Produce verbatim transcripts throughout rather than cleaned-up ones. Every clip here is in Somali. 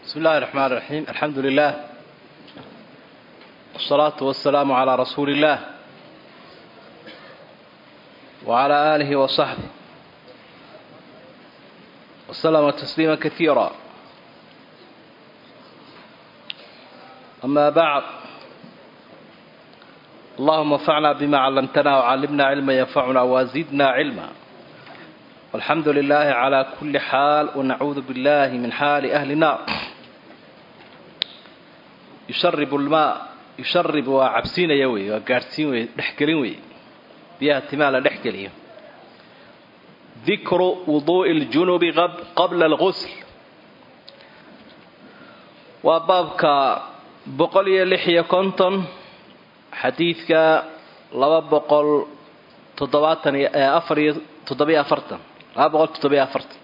بسم الله الرحمن الرحيم. الحمد لله والصلاة والسلام على رسول الله وعلى آله وصحبه وسلم تسليما كثيرا. أما بعد، اللهم انفعنا بما علمتنا وعلمنا علما ينفعنا وزدنا علما، والحمد لله على كل حال، ونعوذ بالله من حال أهل النار. يشرب الماء يشرب وعبسين يوي وقارسين ودحكلين وي بيها احتمال دحكلين. ذكر وضوء الجنوب قبل الغسل. وبابك بقولي لحية كنتم حديثك لما بقول تضباطني أفري تضبي أفرتن لا بقول تضبي أفرتن.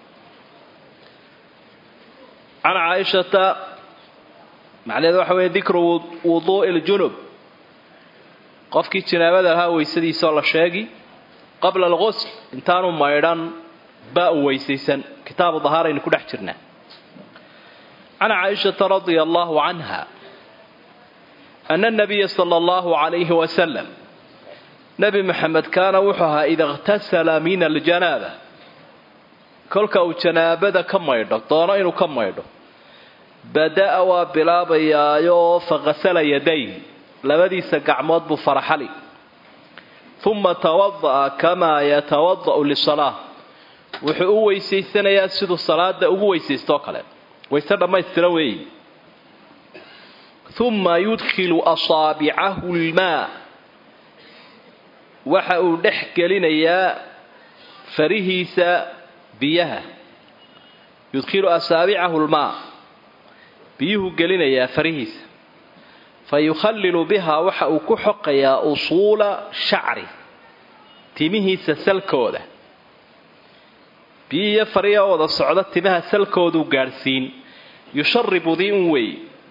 عن عائشة macnaheedu waxa weeye dikru wuduu'i al-junub, qofkii janaabada lahaa weysadiisa la sheegi qabla al-ghusl, intaanu maydhan ba weysaysan. kitaabu dahaaraynu ku dhex jirnaa. ana Aisha radhiyallahu anha anna an-nabiy sallallahu alayhi wa sallam, nabi Muhammad kaana wuxuu ahaa idha ightasala min al-janaba, kolka uu janaabada ka maydho doono inuu ka maydho, بدأ وبلابيايو فغسل يديه لبديس قعمود بفرحلي، ثم توضأ كما يتوضأ للصلاة، وحقو ويسيسنا يسد الصلاة ده ويسيستوكله ويسد ما يستروي، ثم يدخل أصابعه الماء، وحقو دحك لنا يا فريهيس بيها، يدخل أصابعه الماء biyuhu gelinayaa farihiisa, fayukhallilu bihaa waxa uu ku xoqayaa usuula shacri, timihiisa salkooda. biyiyo fariya wada socda timaha salkooduu gaadhsiin. yusharibu dii un wey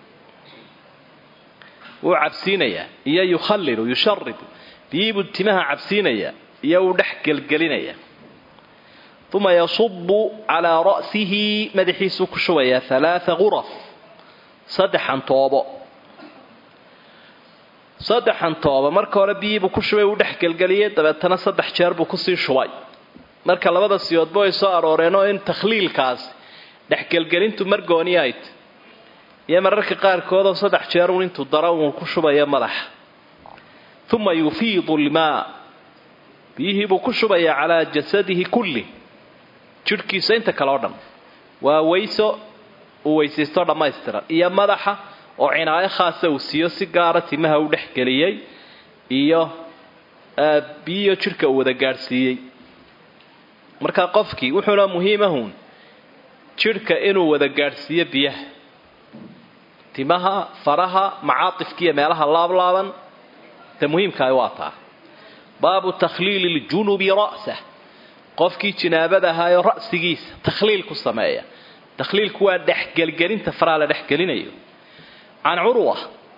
wuu cabsiinayaa, iyo yukhallilu yusharibu biyibuu timaha cabsiinayaa iyo uu dhex gelgelinayaa. uma yasubu calaa ra'sihi, madaxiisuu ku shubayaa halaatha ghuraf, saddexan toobo saddexan toobo marka hore biyibuu ku shubay, uu dhex gelgeliyey, dabeetana saddex jeer buu kusii shubay. marka labada siyoodba ay soo arooreenoo in takhliilkaas dhexgelgelintu margooni ayd iyo mararka qaarkoodoo saddex jeer uun intuu daro uun ku shubayo madaxa. uma yufiidu lmaa, biyihii buu ku shubayaa calaa jasadihi kulli, jidhkiisa inta kale oo dhan. waa weyso uu weysaysto dhammaystiran, iyo madaxa oo cinaayo khaasa uu siiyo si gaara timaha u dhex geliyey, iyo biyo jidhka uu wada gaadhsiiyey. markaa qofkii wuxuuna muhiimahun jidhka inuu wada gaadhsiiyo biyaha, timaha, faraha, macaatifkiiyo meelaha laablaaban. ta muhiimkaay waa taa. baabu takhliili ljunubi ra'sah, qofkii jinaabada ahaayoo ra'sigiisa takhliil ku sameeya. تخليل كوا دحجلجلين تفرع دحجلينيو. عن عروة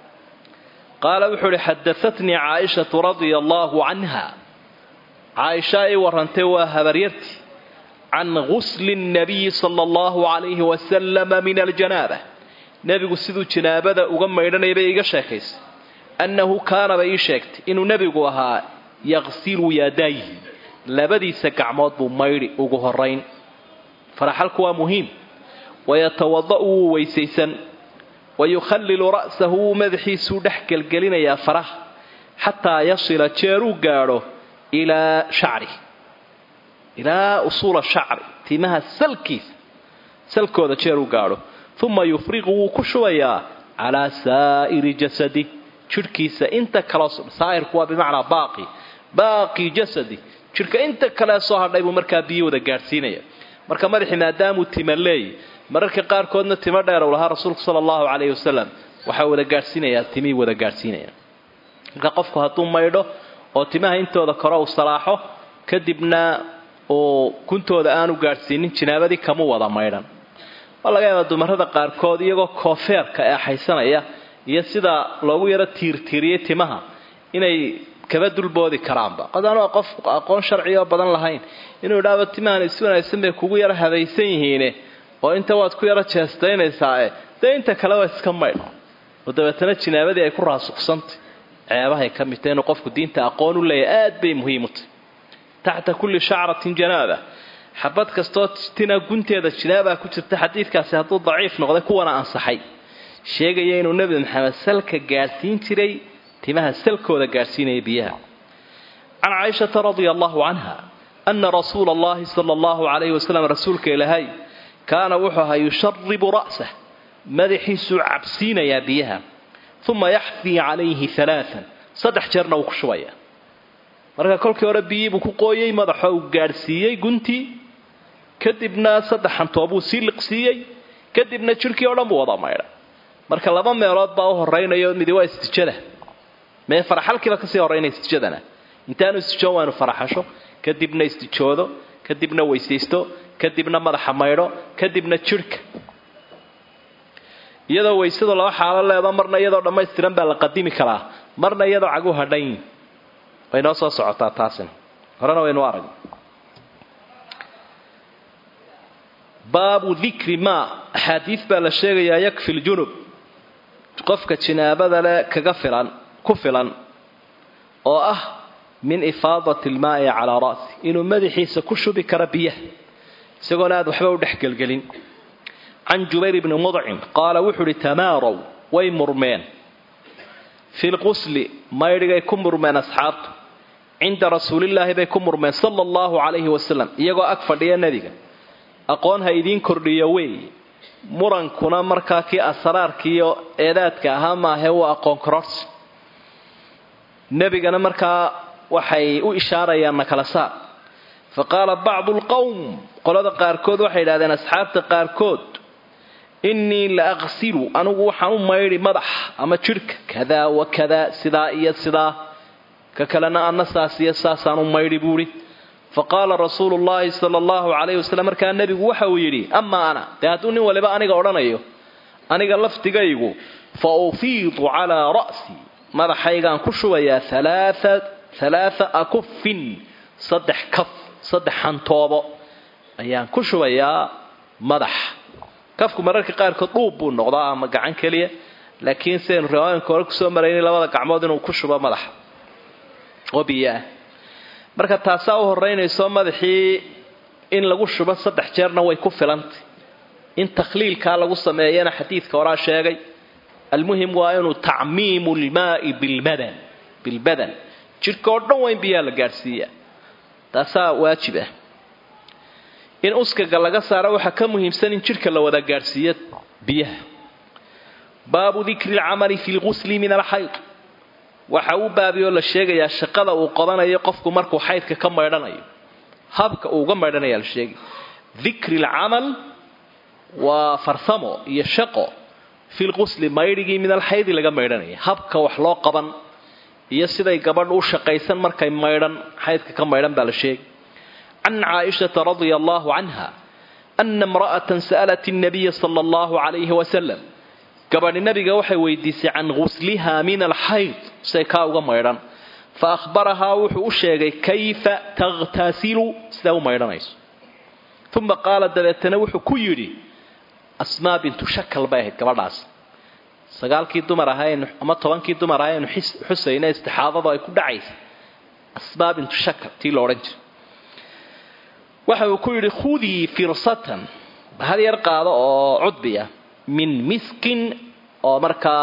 قال وحول حدثتني عائشة رضي الله عنها، عائشة ورنتوا هبريرتي عن غسل النبي صلى الله عليه وسلم من الجنابة، نبي قصدو جنابة وقم يرنا يبيق شاكيس أنه كان بيشكت إنه نبي قوها يغسل يديه لبدي سكعمات بميري وقهرين. فرحل كوا مهم. ويتوضأ ويسيسا ويخلل رأسه مدحيس دحك القلين يا فرح حتى يصل تشيرو قاره إلى شعره، إلى أصول الشعر، تيمها سلكيس سلكو ذا تشيرو قاره. ثم يفرغه كشويا على سائر جسده، شركيس انت كلاس سائر كوا بمعنى باقي باقي جسدي، شرك انت كلاس صهر دايبو مركا بيو ذا قارسينيا. marka madaxii maadaamuu timalay mararka qaar koodna timo dheer oo lahaa rasuulku sallallahu alayhi wasallam, waxa wada gaarsiinaya timi wada gaarsiinaya. marka qofku hadduu maydho oo timaha intooda koro u salaaxo, kadibna oo kuntooda aanu gaarsiinin jinaabadii kama wada maydhan. wallaga yaabaa dumarada qaar kood iyagoo koofeerka ee xaysanaya iyo sida loogu yara tiirtiiriyay timaha inay kaba dulboodi karaanba. qadaan waa qof aqoon sharci oo badan lahayn inuu dhaabo timahan is wanaagsan bay kugu yara habaysan yihiin oo inta waad ku yara jeestaynaysaa deynta kale waa iska maydho wadabatana jinaabadii ay ku raasuqsantay ceebahay ka mid tahay qofku diinta aqoon u leeyahay aad bay muhiim u tahay taxta kulli sha'ratin janaaba xabad kastoo tina gunteeda jinaaba ku jirta xadiidkaasi hadduu daciif noqday kuwana ansaxay sheegaya inuu nabi maxamed salka gaarsiin jiray timaha salkooda gaarsiinay biyaha an Aisha radhiyallahu anha anna rasuulallahi sallallahu alayhi wasallam rasuulka ilaahay kaana wuxuu yusharribu ra'sah madaxiisu cabsiinaya biyaha thumma yahfi alayhi thalathan saddex jeerna uu ku shubaya marka kolkii hore biyibu ku qooyay madaxa uu gaarsiiyay gunti kadibna saddexan toobuu si liqsiiyay kadibna jirkii oo dhan buu wada maydhay marka laba meelood baa u horeynayo mid waa istijada mee faraxalkiiba ka sii horeynay istijadana intaanu istijoon waanu faraxasho kadibna istijoodo kadibna weysaysto kadibna madaxa maydho kadibna jirka iyadoo weysada laba xaalo leedo marna iyadoo dhameystiran baa la qadimi karaa marna iyadoo cagu hadhayn way noo soo socotaa taasina horena waynu arag baabu dhikri ma hadith baa la sheegayaa yakfil junub qofka jinaabada le kaga filan ku filan oo ah min ifaadati almaa'i ala ra'si inuu madaxiisa ku shubi kara biyaha isagoo aad waxba u dhaxgalgelin عن جبير بن مضعم قال وحري تماروا ويمرمين في الغسل ما يرجع يكمر من أصحابه عند رسول الله بيكمر من صلى الله عليه وسلم يجوا أكفر دي النبي أقون هيدين كرديوي مرن كنا مركاكي أسرار كيو إيدات كهما هو أقون كرس النبي جنا مركا وحي وإشارة يا مكلسا فقال بعض القوم قال هذا قاركود وحيد هذا أصحاب قاركود إني لأغسل أنا وحنو مايري مدح أما شرك كذا وكذا سدائية سدا ككلنا النساسية ساسان مايري بوري فقال رسول الله صلى الله عليه وسلم كان النبي وحويري أما أنا تهاتوني ولا بقى أنا قرنا أيوه أنا قلفت جايبه فأفيض على رأسي ماذا حيجان كشوية ثلاثة ثلاثة أكف صدح كف صدح حنطابة أيان كشوية مدح kafku mararka qaar ka dhuub buu noqdaa ama gacan kaliya laakiin seen riwaayanka hore ku soo mareeyay labada gacmood inuu ku shubo madaxa oo biyaa marka taas oo horeynayso madaxii in lagu shubo saddex jeerna way ku filantay in takhliilka lagu sameeyana xadiidka hore sheegay almuhim waa inuu ta'miimul maa'i bil badan bil badan jirka oo dhan waa in biyaa la gaarsiiyaa taas waajib ah in uskaga laga saaro waxa ka muhiimsan in jirka la wada gaarsiiyo biyaha baabu dhikri al-amali fi al-ghusl min al-hayd waxa uu baabiyo la sheegaya shaqada uu qabanayo qofku markuu haydka ka maydhanayo habka uu uga maydhanayo la sheegay dhikri al-amal wa farsamo iyo shaqo fi al-ghusl maydhigi min al-hayd laga maydhanayo habka wax loo qaban iyo siday gabadh u shaqaysan markay maydhan haydka ka maydhan baa la sheegay عن عائشة رضي الله عنها أن امرأة سألت النبي صلى الله عليه وسلم قبل النبي وحي ويديس عن غسلها من الحيض سيكاو غميران فأخبرها وحو الشيغي كيف تغتسل سلو ميرانيس ثم قالت دلتنا وحو كيري أسماء بنت شكل باهد قبل عاس سقال كي دمر هاي أما طبعا كي دمر هاي حسين استحاضة يكون دعيس أسماء بنت شكل تي لورنج waxa uu ku yiri khudi firsatan hal yar qaado oo cudbiya min miskin oo marka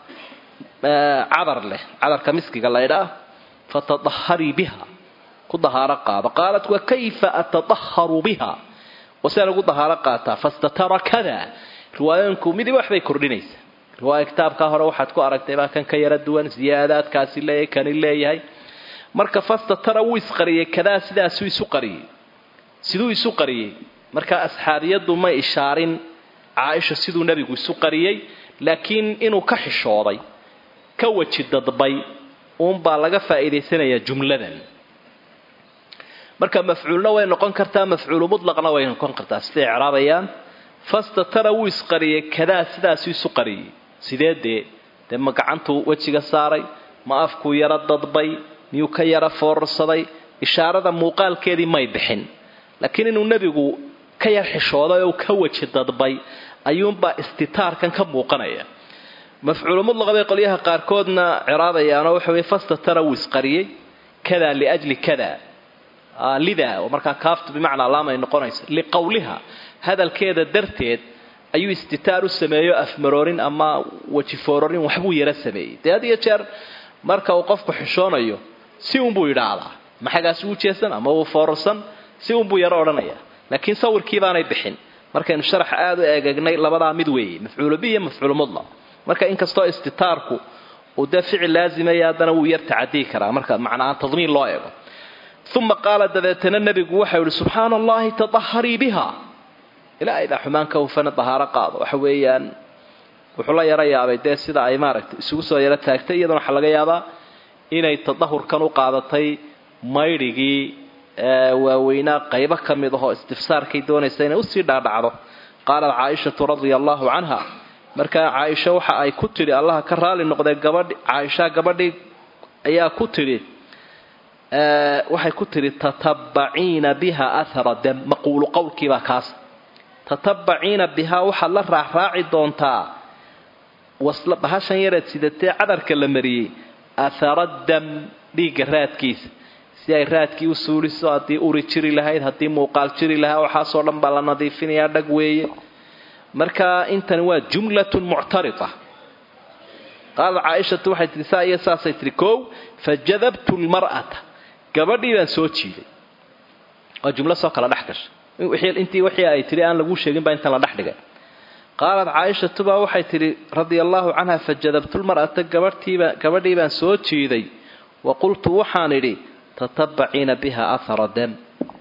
cadar leh cadarka miskiga la yiraahdo fatadahhari biha ku dahara qaado qalat wa kayfa atadahharu biha wasala ku dahara qaata fastatara kada riwaayanku midi wax bay kordhinaysa riwaaya kitaabka hore waxaad ku aragtay baa kan ka yara duwan ziyaadaadkaasi leeyahay kan leeyahay marka fastatara wuu isqariyay kada sidaas uu isu qariyay siduu isu qariyay marka asxaabiyadu ma ishaarin Aisha siduu nabigu isu qariyay laakiin inuu ka xishooday ka waji dadbay uun baa laga faa'iideysanaya jumladan marka mafcuulna way noqon kartaa mafcuul mudlaqna way noqon kartaa sida i'raabayaan fastatara wuu isqariyay kada sidaas uu isu qariyay sideedee de ma gacantu wajiga saaray ma afku yara dadbay miyuu ka yara foorsaday ishaarada muuqaalkeedii may bixin laakiin inuu nabigu ka yar xishooday oo ka waji dadbay ayuunbaa istitaarkan ka muuqanaya. mafcuul mudlaq bay qoliyaha qaarkoodna ciraabayaano waxa way fastatara wisqariyay kada liajli kada lida marka kaaftu bimaana laama noqonaysa liqawliha hadalkeeda darteed ayuu istitaar u sameeyo afmaroorin ama waji foororin waxbuu yara sameeyay taadiya jeer marka uu qofku xishoonayo si uu buu yiraahdaa maxagaas uu jeesan ama uu foorsan si uu buu yara oranaya laakiin sawirkii baanay bixin markaynu sharax aad u eegagnay labada mid weey mafcuul bi iyo mafcuul mudlaq marka in kasto istitaarku uu dafici laazimaya hadana uu yar taadii karaa marka macnaa tadmiin loo eego thumma qala dabatana nabigu waxa uu subhanallahi tadahhari biha ila ida xumaanka uu fana tahara qaado waxa weeyaan wuxuu la yara yaabay de sida ay maaragtay isugu soo yara taagtay iyadoo waxa laga yaabaa inay tadahhurkan u qaadatay maydhigii waaweyna qayb ka mid ah istifsaarkay doonaysa inay u sii dhaadhacdo qala Aisha radhiyallahu anha marka Aisha waxa ay ku tiri Allah ka raali noqday gabadh Aisha gabadhi ayaa ku tiri ee waxay ku tiri tatabbaina biha athara dam maqulu qawlki ba kaas tatabbaina biha waxa la raaci doontaa wasla bahashan yareed sidatee cadarka la mariyay athara dam dhiiga raadkiisa si ay raadkii u suuliso hadii uri jiri lahayd hadii muuqaal jiri lahaa waxa soo dhan baa la nadiifinayaa dhag weeye marka intan waa jumlatun mu'tarida qala Aisha waxay tirisay saasay tirikow fajadabtu almar'ata gabadhii baan soo jiiday oo jumla soo kala dhaxgashay wixii intii wixii ay tiri aan lagu sheegin baa inta la dhaxdhigay qala Aisha tuba waxay tiri radiyallahu anha fajadabtu almar'ata gabadhiiba gabadhii baan soo jiiday wa qultu waxaan iri tatabbaina biha athara dam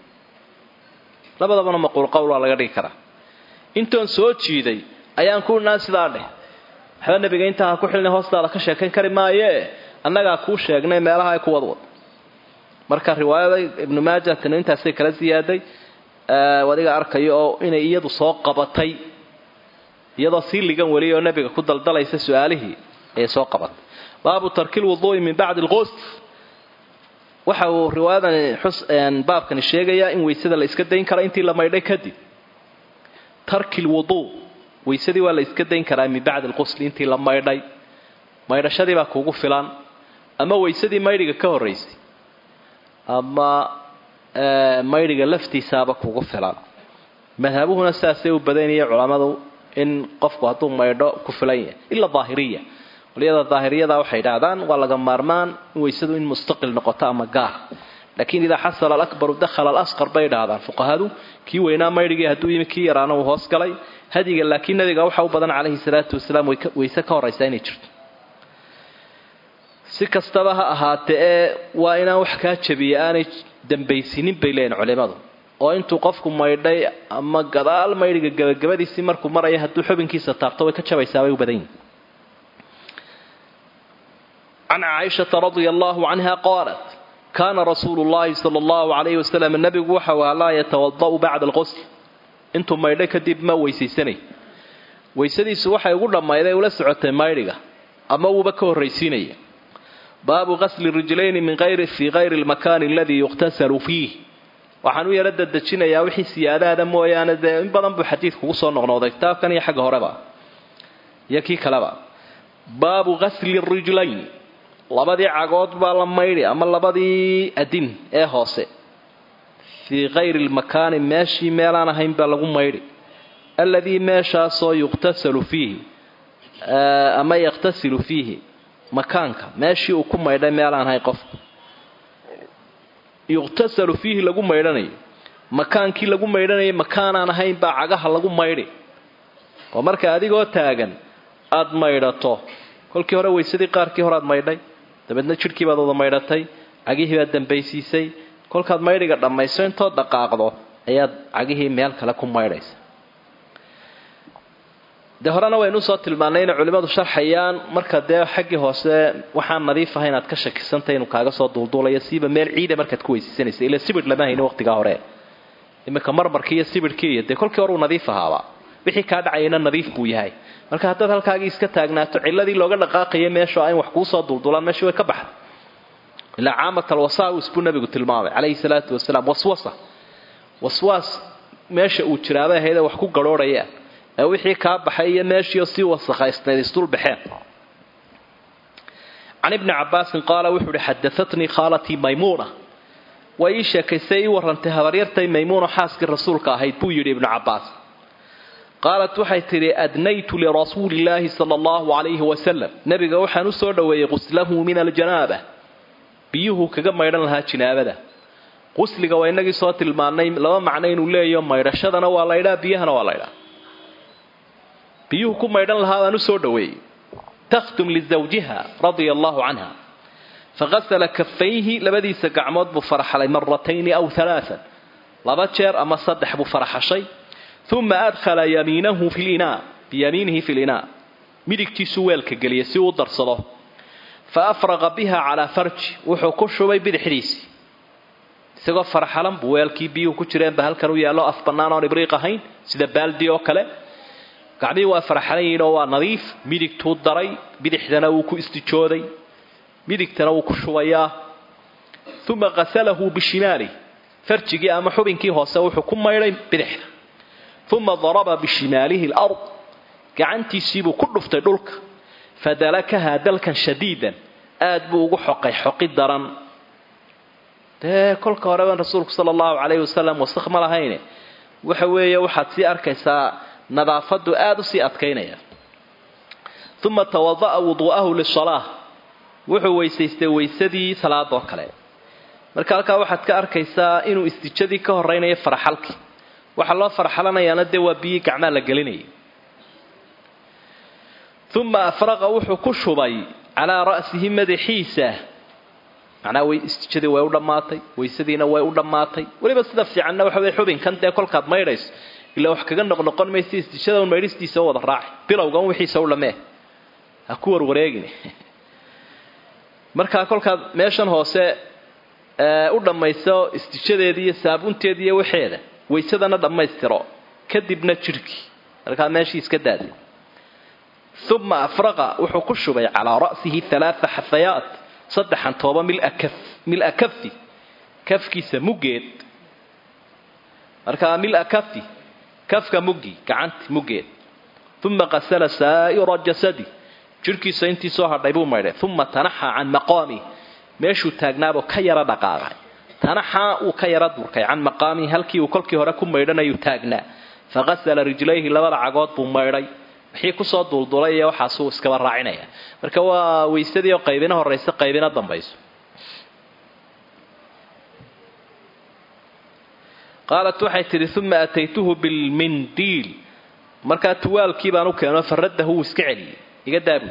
labadaba maqul qowl laga dhigi karaa intaan soo jiiday ayaan ku naasidaa dheh hada nabiga inta ku xilna hoostaada ka sheekan kari maaye annaga ku sheegnay meelaha ay ku wadwad marka riwaayada ibn Majah tan intaas kala ziyaaday ee wadiga arkayo oo inay iyadu soo qabatay iyadoo si ligan wali oo nabiga ku daldalaysa su'aalihi ee soo qabat baabu tarkil wudu'i min ba'd al-ghusl waxa uu riwaayadan xuseen baabkan sheegaya in weysada la iska dayn karo intii la maydhay kadib tarkil wudu weysadii waa la iska dayn karaa min ba'd al-ghusl intii la maydhay maydhashadii baa kugu filan ama weysadii maydhiga ka horeysay ama maydhiga laftiisaaba kugu filan madhabuhuna saasay u badanayay culimadu in qofku haduu maydho ku filan yahay illa daahiriya waliyada daahiriyada waxay yiraahdaan waa laga maarmaan weysadu in mustaqil noqoto ama gaar laakiin ida hasala al-akbar dakhala al-asghar bay yiraahdaan fuqahadu kii weynaa maydhigii haduu yimi kii yaraana uu hoos galay hadiga laakiin nabiga waxa uu badan calayhi salaatu wasalaam weysa ka horeysa inay jirto si kastaba ha ahaatee waa inaan wax ka jabiyo aanay dambaysinin bay leen culimadu oo intuu qofku maydhay ama gadaal maydhiga gabagabadiisii markuu marayo haduu xubinkiisa taabto way ka jabaysaa way u badan yihiin عن عائشة رضي الله عنها قالت كان رسول الله صلى الله عليه وسلم النبي وحوى لا يتوضأ بعد الغسل انتم ما يدك ديب ما ويسيسني ويسدي سوحا يقول لما يدي ولا سعوتين ما يدك أما هو بكه الرئيسيني باب غسل الرجلين من غير في غير المكان الذي يغتسل فيه وحنو يرد الدجين يا وحي سيادة هذا مويانا إن بدن بحديث خصوصا نغنوضي كتاب كان يحق هربا يكي كلابا باب غسل الرجلين labadii cagood baa la maydhi ama labadii adin ee hoose fi ghayri al-makan maashi meelaan ahayn baa lagu maydhi alladii meesha soo yuqtasalu fihi ama yaqtasilu fihi makaanka maashi uu ku maydhay meelaan ahayn qof yuqtasalu fihi lagu maydhanayo makaankii lagu maydhanayo makaanaan ahayn baa cagaha lagu maydhi oo marka adigoo taagan aad maydhato kolkii hore weysadii qaarkii hore aad maydhay dabadna jirkii baad wada maydhatay cagihii baad dambaysiisay kolkaad maydhiga dhamayso intood dhaqaaqdo ayaad cagihii meel kale ku maydhaysa de horena waynu soo tilmaanay in culimadu sharxayaan marka dee xaqii hoose waxaan nadiif ahayn aad ka shakisantay inuu kaaga soo duulduulayo siiba meel ciid markaad ku weysiisanaysa ila sibir lama hayno waqtiga hore imika marmarkii iyo sibirkii iyo de kolkii hore uu nadiif ahaaba wixii ka dhacayna nadiif buu yahay marka hadda halkaaga iska taagnaato ciladii looga dhaqaaqay meesha ay wax ku soo duldulaan meesha way ka baxay ila caamata alwasaa usbu nabigu tilmaamay calayhi salaatu wasalaam waswasa waswas meesha uu jiraaba hayda wax ku garooraya wixii ka baxay iyo meeshii si wasakhaysnayd istul baxeen. عن ابن عباس قال وحده حدثتني خالتي ميمونة وإيشا كيسي ورنتها وريرتي ميمونة حاسك الرسول كاهيد بويري ابن عباس قالت وحي تري أدنيت لرسول الله صلى الله عليه وسلم نبي وحا نسود ويغسله من الجنابة بيوه كما يرن لها جنابة غسل وينك صوت المعنى لو معنين ولا يوم ما يرشدنا ولا يرى بيهنا ولا يرى بيوه كما يرن لها نسود وي تختم لزوجها رضي الله عنها فغسل كفيه لبدي سقعمود بفرح علي مرتين أو ثلاثا لبتشر أما صدح بفرح شيء ثم أدخل يمينه في الإناء بيمينه في الإناء ملك سوال كجلي سوى درصله فأفرغ بها على فرج وحكش بي بالحديث سقى فرح لم بوالكي بيو كترين بهالكرو يالله أفبنانا ونبريقهين سيدا بالدي وكله قعدي وافرحانين oo nadiif midigtu daray bidixdana uu ku istijooday midigtana uu ku shubaya thumma ghasalahu bishimali farjigi ama xubinkii hoose wuxuu ku maydhay bidixda thumma daraba bishimalihi al-ard gacantiisiibu ku dhuftay dhulka fadalakaha dalkan shadiidan aad buu ugu xoqay xoqi daran ee kolka hore rasuulku sallallahu alayhi wasallam wasakh ma lahayne waxa weeye waxaad si arkaysaa nadaafadu aad u sii adkaynaya thumma tawaddaa wudu'ahu lis-salaah wuxuu weysaystay weysadii salaad oo kale marka halka waxaad ka arkaysaa inuu istijadii ka horeynayo faraxalki waxa loo faraxalanayaana de waa biyo gacmaha la gelinay thumma afraqa wuxuu ku shubay ala ra'sihi madaxiisa ana way istijadii way u dhamaatay weysadiina way u dhamaatay waliba sida fiicanna waxa way xubin kan de kolkaad maydhays ila wax kaga noqon maysi istishada un meeristiisa wada raac bilowgan wixii soo lamee ha ku warwareegin marka kolka meeshan hoose ee u dhamayso istijadeedii iyo saabunteedii iyo waxeeda weysadana dhamaystiro kadibna jirki marka meeshii iska daadi thumma afraqa wuxuu ku shubay ala ra'sihi thalatha hafayat saddex tooba mil akaf mil akafi kafkiisa mugeed marka mil akafi كفك مجي كعنت مجي ثم غسل سائر جسدي جركي سنتي سوها دايبو مايره ثم تنحى عن مقامي ميشو تاغنابو كيرا دقاقاي تنحى وكيرا دوركاي عن مقامي هلكي وكلكي هره ku meydhanayo taagna فغسل رجليه لبا cagood buu meydhay wixii ku soo duldulay waxa soo iska raacinaya marka waa weysadii oo qaybina horeysa qaybina dambayso قالت waxay tiri thumma ataytuhu bil mindil marka tuwaalkii baan u keenay faradahu iska celi iga daabu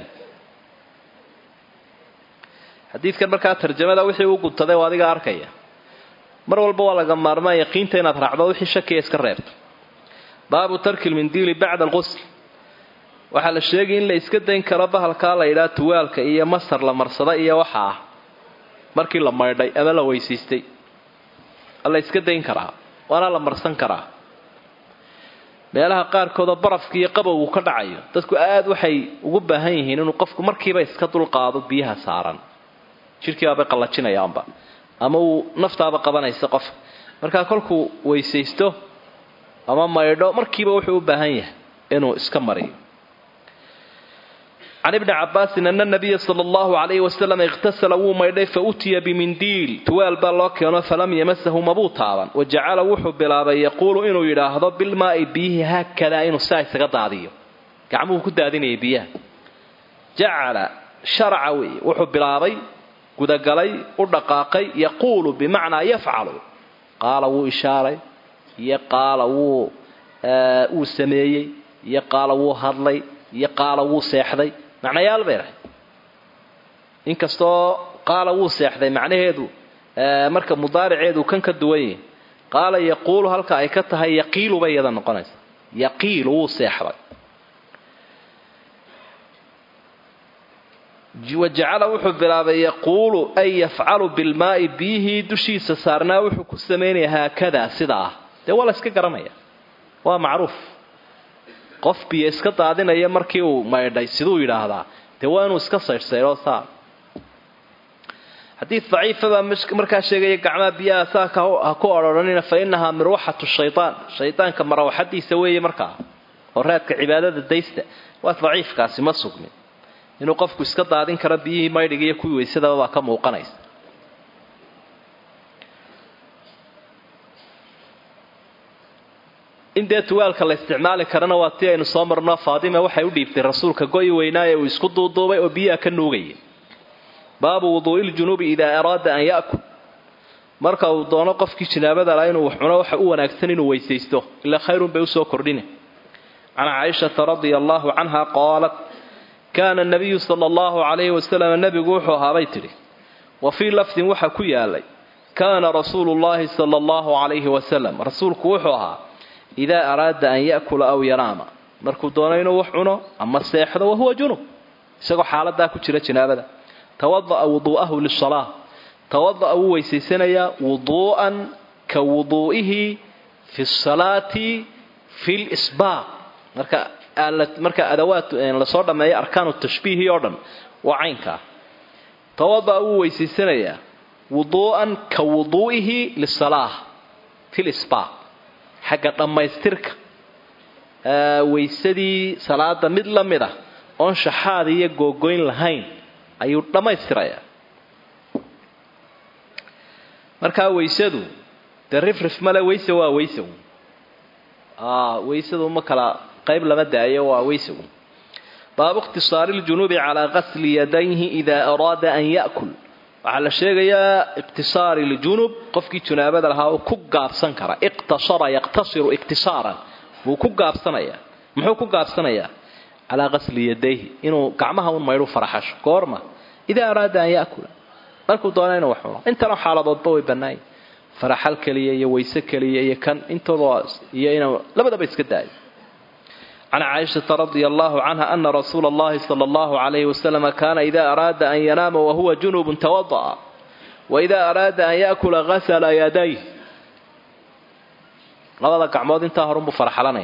xadiidkan marka tarjumada wixii uu guntaday waa adiga arkaya mar walba waa laga maarmaa yaqiinta inaad raacdo wixii shakiga iska reebto baabu tarkil mindil ba'da al-ghusl waxa la sheegay in la iska dayn karo bahalka la ilaa tuwaalka iyo masar la marsada iyo waxa markii la maydhay ama la weysiistay alla iska dayn karaa waana la marsan karaa meelaha qaar kooda barafka iyo qabowgu ka dhacayo dadku aad waxay ugu baahan yihiin inuu qofku markiiba iska dul qaado biyaha saaran jirkiiba bay qalajinayaanba ama uu naftaaba qabanaysa qof marka kolku weysaysto ama maydho markiiba wuxuu u baahan yahay inuu iska mariyo عن ابن عباس أن النبي صلى الله عليه وسلم اغتسل وميدي فأتي بمنديل توال بالله فلم يمسه مبوطا وجعل وحب بلابا يقول إنه يلاحظ بالماء بيه هكذا إنه سايس غضاضيه كعموه كده ديني بيه جعل شرعوي وحب بلابي قد قلي ودقاقي يقول بمعنى يفعل قال وو إشاري يقال وو آه سميي يقال وو هضلي يقال وو سيحدي معنى يالبير إن كستو قال وو سيحدي معنى هيدو آه مركب مضارع هيدو كان كدوي قال يقول هلك أي كتها يقيل بيضا نقنس يقيل وو سيحدي وجعل وحو بلابا يقول أي يفعل بالماء بيه دشي سسارنا وحو كسميني هكذا سدا ده ولا اسك قرمية ومعروف قف بي اسك دادين ايا مركي uu maydhay sidoo yiraahdaa de waa inuu iska sayrsayo saa hadii dhaifada marka sheegay gacma biya saaka ha ku oranina fa inaha mirwahatu shaytaan shaytaanka marwaxadiisa weeye marka oo raadka cibaadada daysta waa daciifkaasi ma sugmin inuu qofku iska daadin karo biyihii maydhiga iyo kuwii weysadaba waa ka muuqanaysa in dee tuwaalka la isticmaali karana waa tii aynu soo marno Faadima waxay u dhiibtay rasuulka goy weynaaye uu isku duuduubay oo biyaha ka nuugay baabu wuduu'il junubi idaa araada an yaakul marka uu doono qofkii jinaabada la inuu wax cuno waxa uu wanaagsan inuu weysaysto ila khayrun bay u soo kordhine ana Aisha radhiyallahu anha qaalat kana an-nabiy sallallahu alayhi wasallam nabigu wuxuu ahaabay tiri wa fi lafdin waxa ku yaalay kana rasuulullaahi sallallahu alayhi wasallam rasuulku wuxuu ahaa idaa araada an yaakula aw yanaama markuu doono inuu wax cuno ama seexdo wa huwa junub isagoo xaalada ku jira jinaabada tawadda wudu'ahu lis-salaah tawadda uu weysaysanaya wudu'an ka wudu'ihi fi as-salati fi al-isbaq marka marka adawaat la soo dhameeyo arkaanu tashbiih oo dhan waa caynka tawadda uu weysaysanaya wudu'an ka wudu'ihi lis-salaah fi al-isbaq xagga dhamaystirka weysadii salaada mid la mid ah oo shaxaad iyo googoyn lahayn ayuu dhamaystirayaa marka weysadu darifrif mala weysa waa weysa ah weysadu ma kala qayb lama daayo waa weysa baab ikhtisaar al-junub ala ghasl yadayhi idha arada an yaakul waxa la sheegayaa ikhtisaar al-junub qofkii janaabada lahaa oo ku gaabsan kara iqtasara yaqtasiru iktisaran wuu ku gaabsanaya muxuu ku gaabsanaya ala ghasl yadayhi inuu gacmaha uu mayro faraxash goorma idha arada an yaakul markuu doonayo inuu wax cuno inta xaaladoodba way banaay faraxal kaliya iyo weyse kaliya iyo kan intooda iyo inuu labadaba iska daayo عن عائشة رضي الله عنها أن رسول الله صلى الله عليه وسلم كان إذا أراد أن ينام وهو جنوب توضأ وإذا أراد أن يأكل غسل يديه لذا كعمود انتهرون بفرح لنا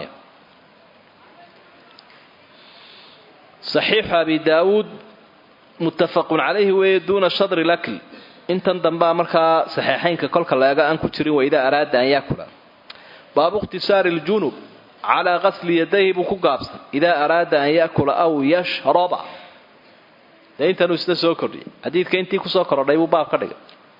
صحيح أبي داود متفق عليه ودون شطر الأكل انت انضمبا مركا صحيحين ككل كلاغا أنكو تري وإذا أراد أن يأكل باب اختصار الجنوب على غسل يديه بكوغابس إذا أراد أن يأكل أو يشرب ده انت نوستا سو كردي حديث كانتي كو سو كرداي بو باب كدغ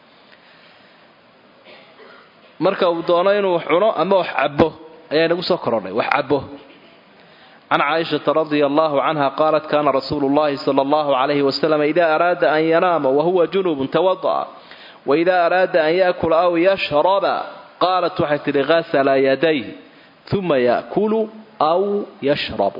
marka uu doono inuu wax cuno ama wax cabo ayaa nagu soo korodhay wax cabo ana Aisha radhiyallahu anha qalat kana rasulullah sallallahu alayhi wasallam idha arada an yanama wa huwa junub tawadda wa idha arada an yaakula aw yashraba qalat wa hatta ghasala yadayhi ثم يأكل أو يشرب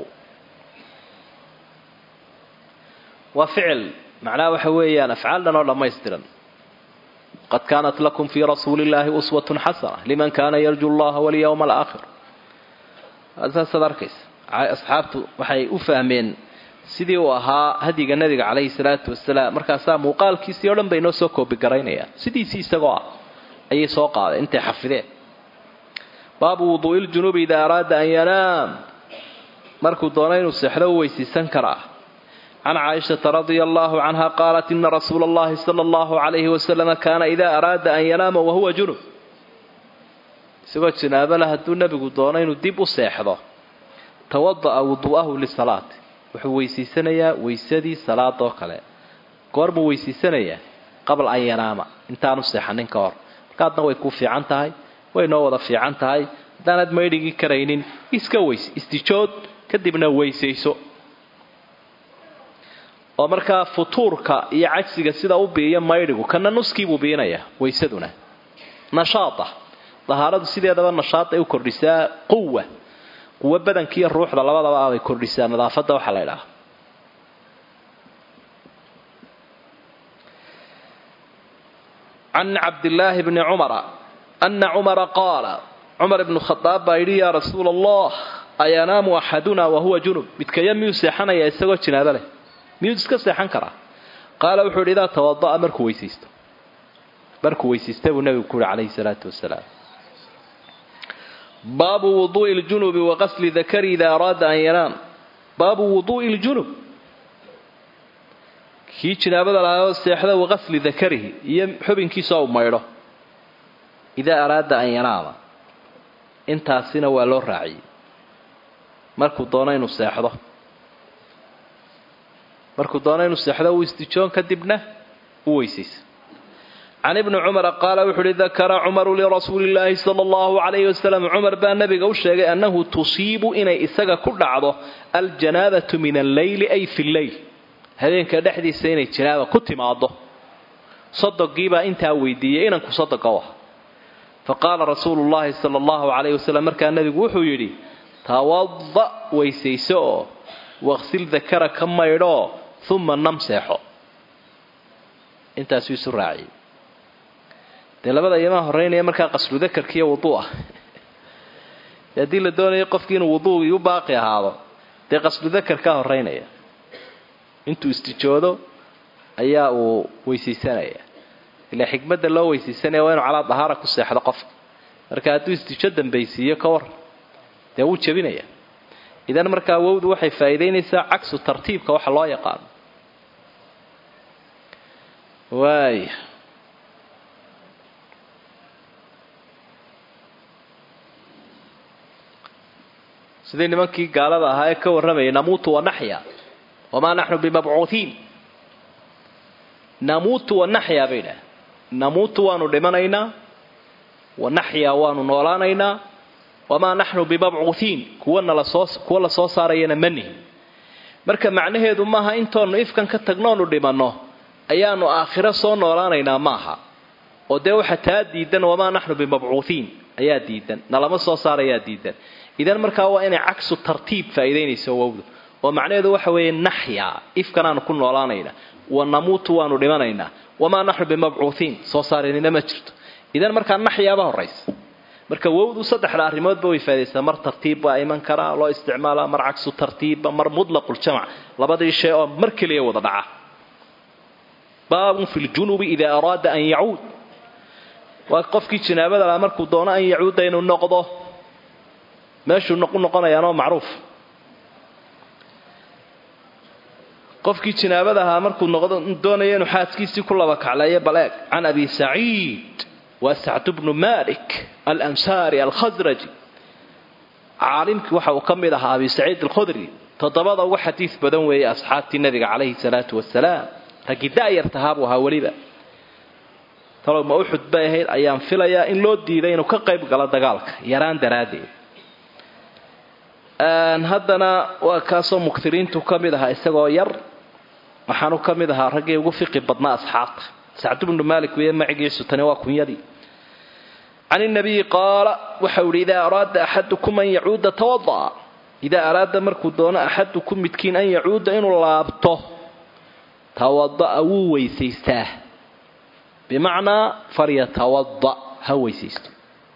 وفعل معناه وحويا أفعالنا ولا ما يسترن قد كانت لكم في رسول الله أسوة حسنة لمن كان يرجو الله واليوم الآخر هذا صدركيس أصحابته وحي أفهمين سيدي وها هدي النبي عليه الصلاة والسلام مركز مقال كيس يرن بينه سوكو بقرينيا سيدي سيستقوا أي سوق هذا أنت حفظه باب وضوء الجنوب إذا أراد أن ينام مركو دونين السحلو ويسيسن كراه عن عائشة رضي الله عنها قالت إن رسول الله صلى الله عليه وسلم كان إذا أراد أن ينام وهو جنوب سوى جناب لها النبي دونين الدب الساحضة توضأ وضوءه للصلاة وحو ويسيسنيا ويسدي صلاة وقلاء قرب ويسيسنيا قبل أن ينام انتانو الساحنين كور قادنا ويكوفي عنتهاي waynoo wada fiican tahay danad meedhigi karaynin iska weys istijood kadibna weysayso oo marka futuurka iyo cajsiga sida u biiyo meedhigu kana nuskii buu biinaya weysaduna nashaata dahaaradu sideedaba nashaat ay u kordhisaa quwwa quwwa badankiiyo ruuxda labadaba ay kordhisaa nadaafada waxa la yiraahdo عن عبد الله بن عمر أن عمر قال عمر بن الخطاب بايري يا رسول الله أينام أحدنا وهو جنب بتكيم يسيحنا يا إسقى جنابه له ميوسك سيحن كرا قال وحول إذا توضأ مركو ويسيست مركو ويسيست والنبي يقول عليه الصلاة والسلام باب وضوء الجنب وغسل ذكر إذا أراد أن ينام باب وضوء الجنب كي جنابه له سيحنا وغسل ذكره يحبن كيساو مايره إذا أراد أن ينام انت سنة ولو راعي markuu doono inuu seexdo markuu doono inuu seexdo uu istijoon kadibna uu weysaysto عن ابن عمر قال وحر ذكر عمر لرسول الله صلى الله عليه وسلم عمر بان نبي وشيغ أنه تصيب إن إساق كل عضو الجنابة من الليل أي في الليل هذين كدحدي سينة الجنابة كنت معضو صدق جيبا انت ويدية إنك صدقوه فقال رسول الله صلى الله عليه وسلم مركا النبي وحو يري توضأ ويسيسو واغسل ذكرك كما يرى ثم نمسحه انت سويس الراعي dee labada iyamaa horeynaya markaa qaslu dakarka iyo wuduu'a hadii la doonayo qofkii inuu wuduugi u baaqi ahaado dee qaslu dakarka horeynaya intuu istijoodo ayaa uu weysaysanaya ilaa xikmadda loo weysaysanaya waa inuu calaa dahaara ku seexdo qofka marka hadduu istijo dambaysiiyo ka war dee wuu jabinaya idan markaa wowdu waxay faa'iidaynaysaa cagsu tartiibka waxa loo yaqaano waay sidii nimankii gaalada ahaa ee ka warramayay namuutu wa naxya wamaa naxnu bimabcuuhiin namuutu wa naxya bay dhaah namuutu waanu dhimanaynaa wa naxya waanu noolaanaynaa wamaa naxnu bimabcuuhiin kuwana lasoo kuwa la soo saarayana manihi marka macnaheedu maaha intoonu ifkan ka tagnoonu dhimanno ayaanu aakhiro soo noolaanaynaa maaha oo dee waxa taa diidan wamaa naxnu bimabcuuhiin ayaa diidan nalama soo saarayaa diidan idan markaa waa inay cagsu tartiib faa'iideynayso wawdu oo macnaheedu waxa weeye naxya ifkanaanu ku noolaanayna wa namuutu waanu dhimanaynaa wamaa naxnu bimabcuuhiin soo saaranina ma jirto idan markaa naxyaaba horaysa marka wawdu saddexda arrimoodba way faa'iideysaa mar tartiib baa iman karaa loo isticmaalaa mar cagsu tartiibba mar mutlaqul jamc labadii shay oo mar keliya wada dhaca baabun fi ljunubi idaa araada an yacuud waa qofkii janaabada lahaa markuu doono an yacuuda inuu noqdo meeshuu noqu noqonayaanoo macruuf qofkii janaabada ahaa markuu noqdo doonayo inuu xaaskiisii ku laba kacleeyo baleeg can abi saciid wa sacd bnu malik alansaari alkhasraji caalimkii waxa uu ka mid ahaa abi saciid alkhudri toddobada ugu xadiis badan weeye asxaabtii nabiga calayhi salaatu wasalaam raggii da'yartahaa buu ahaa weliba talow ma uxud bay ahayd ayaan filayaa in loo diiday inuu ka qayb galo dagaalka yaraan daraaddeed haddana waa kaasoo muktiriintu ka mid ahaa isagoo yar waxaanu ka mid ahaa raggii ugu fiqi badnaa asxaabta sacd bnu maalik weeye magaciisu tani waa kunyadii can innabiyi qaala waxau yidhi idaa araada axadukum an yacuuda tawada'a idaa araada markuu doono axadukum midkiin an yacuuda inuu laabto tawada'a wuu weysaystaa bimacnaa falyatawada ha weysaysto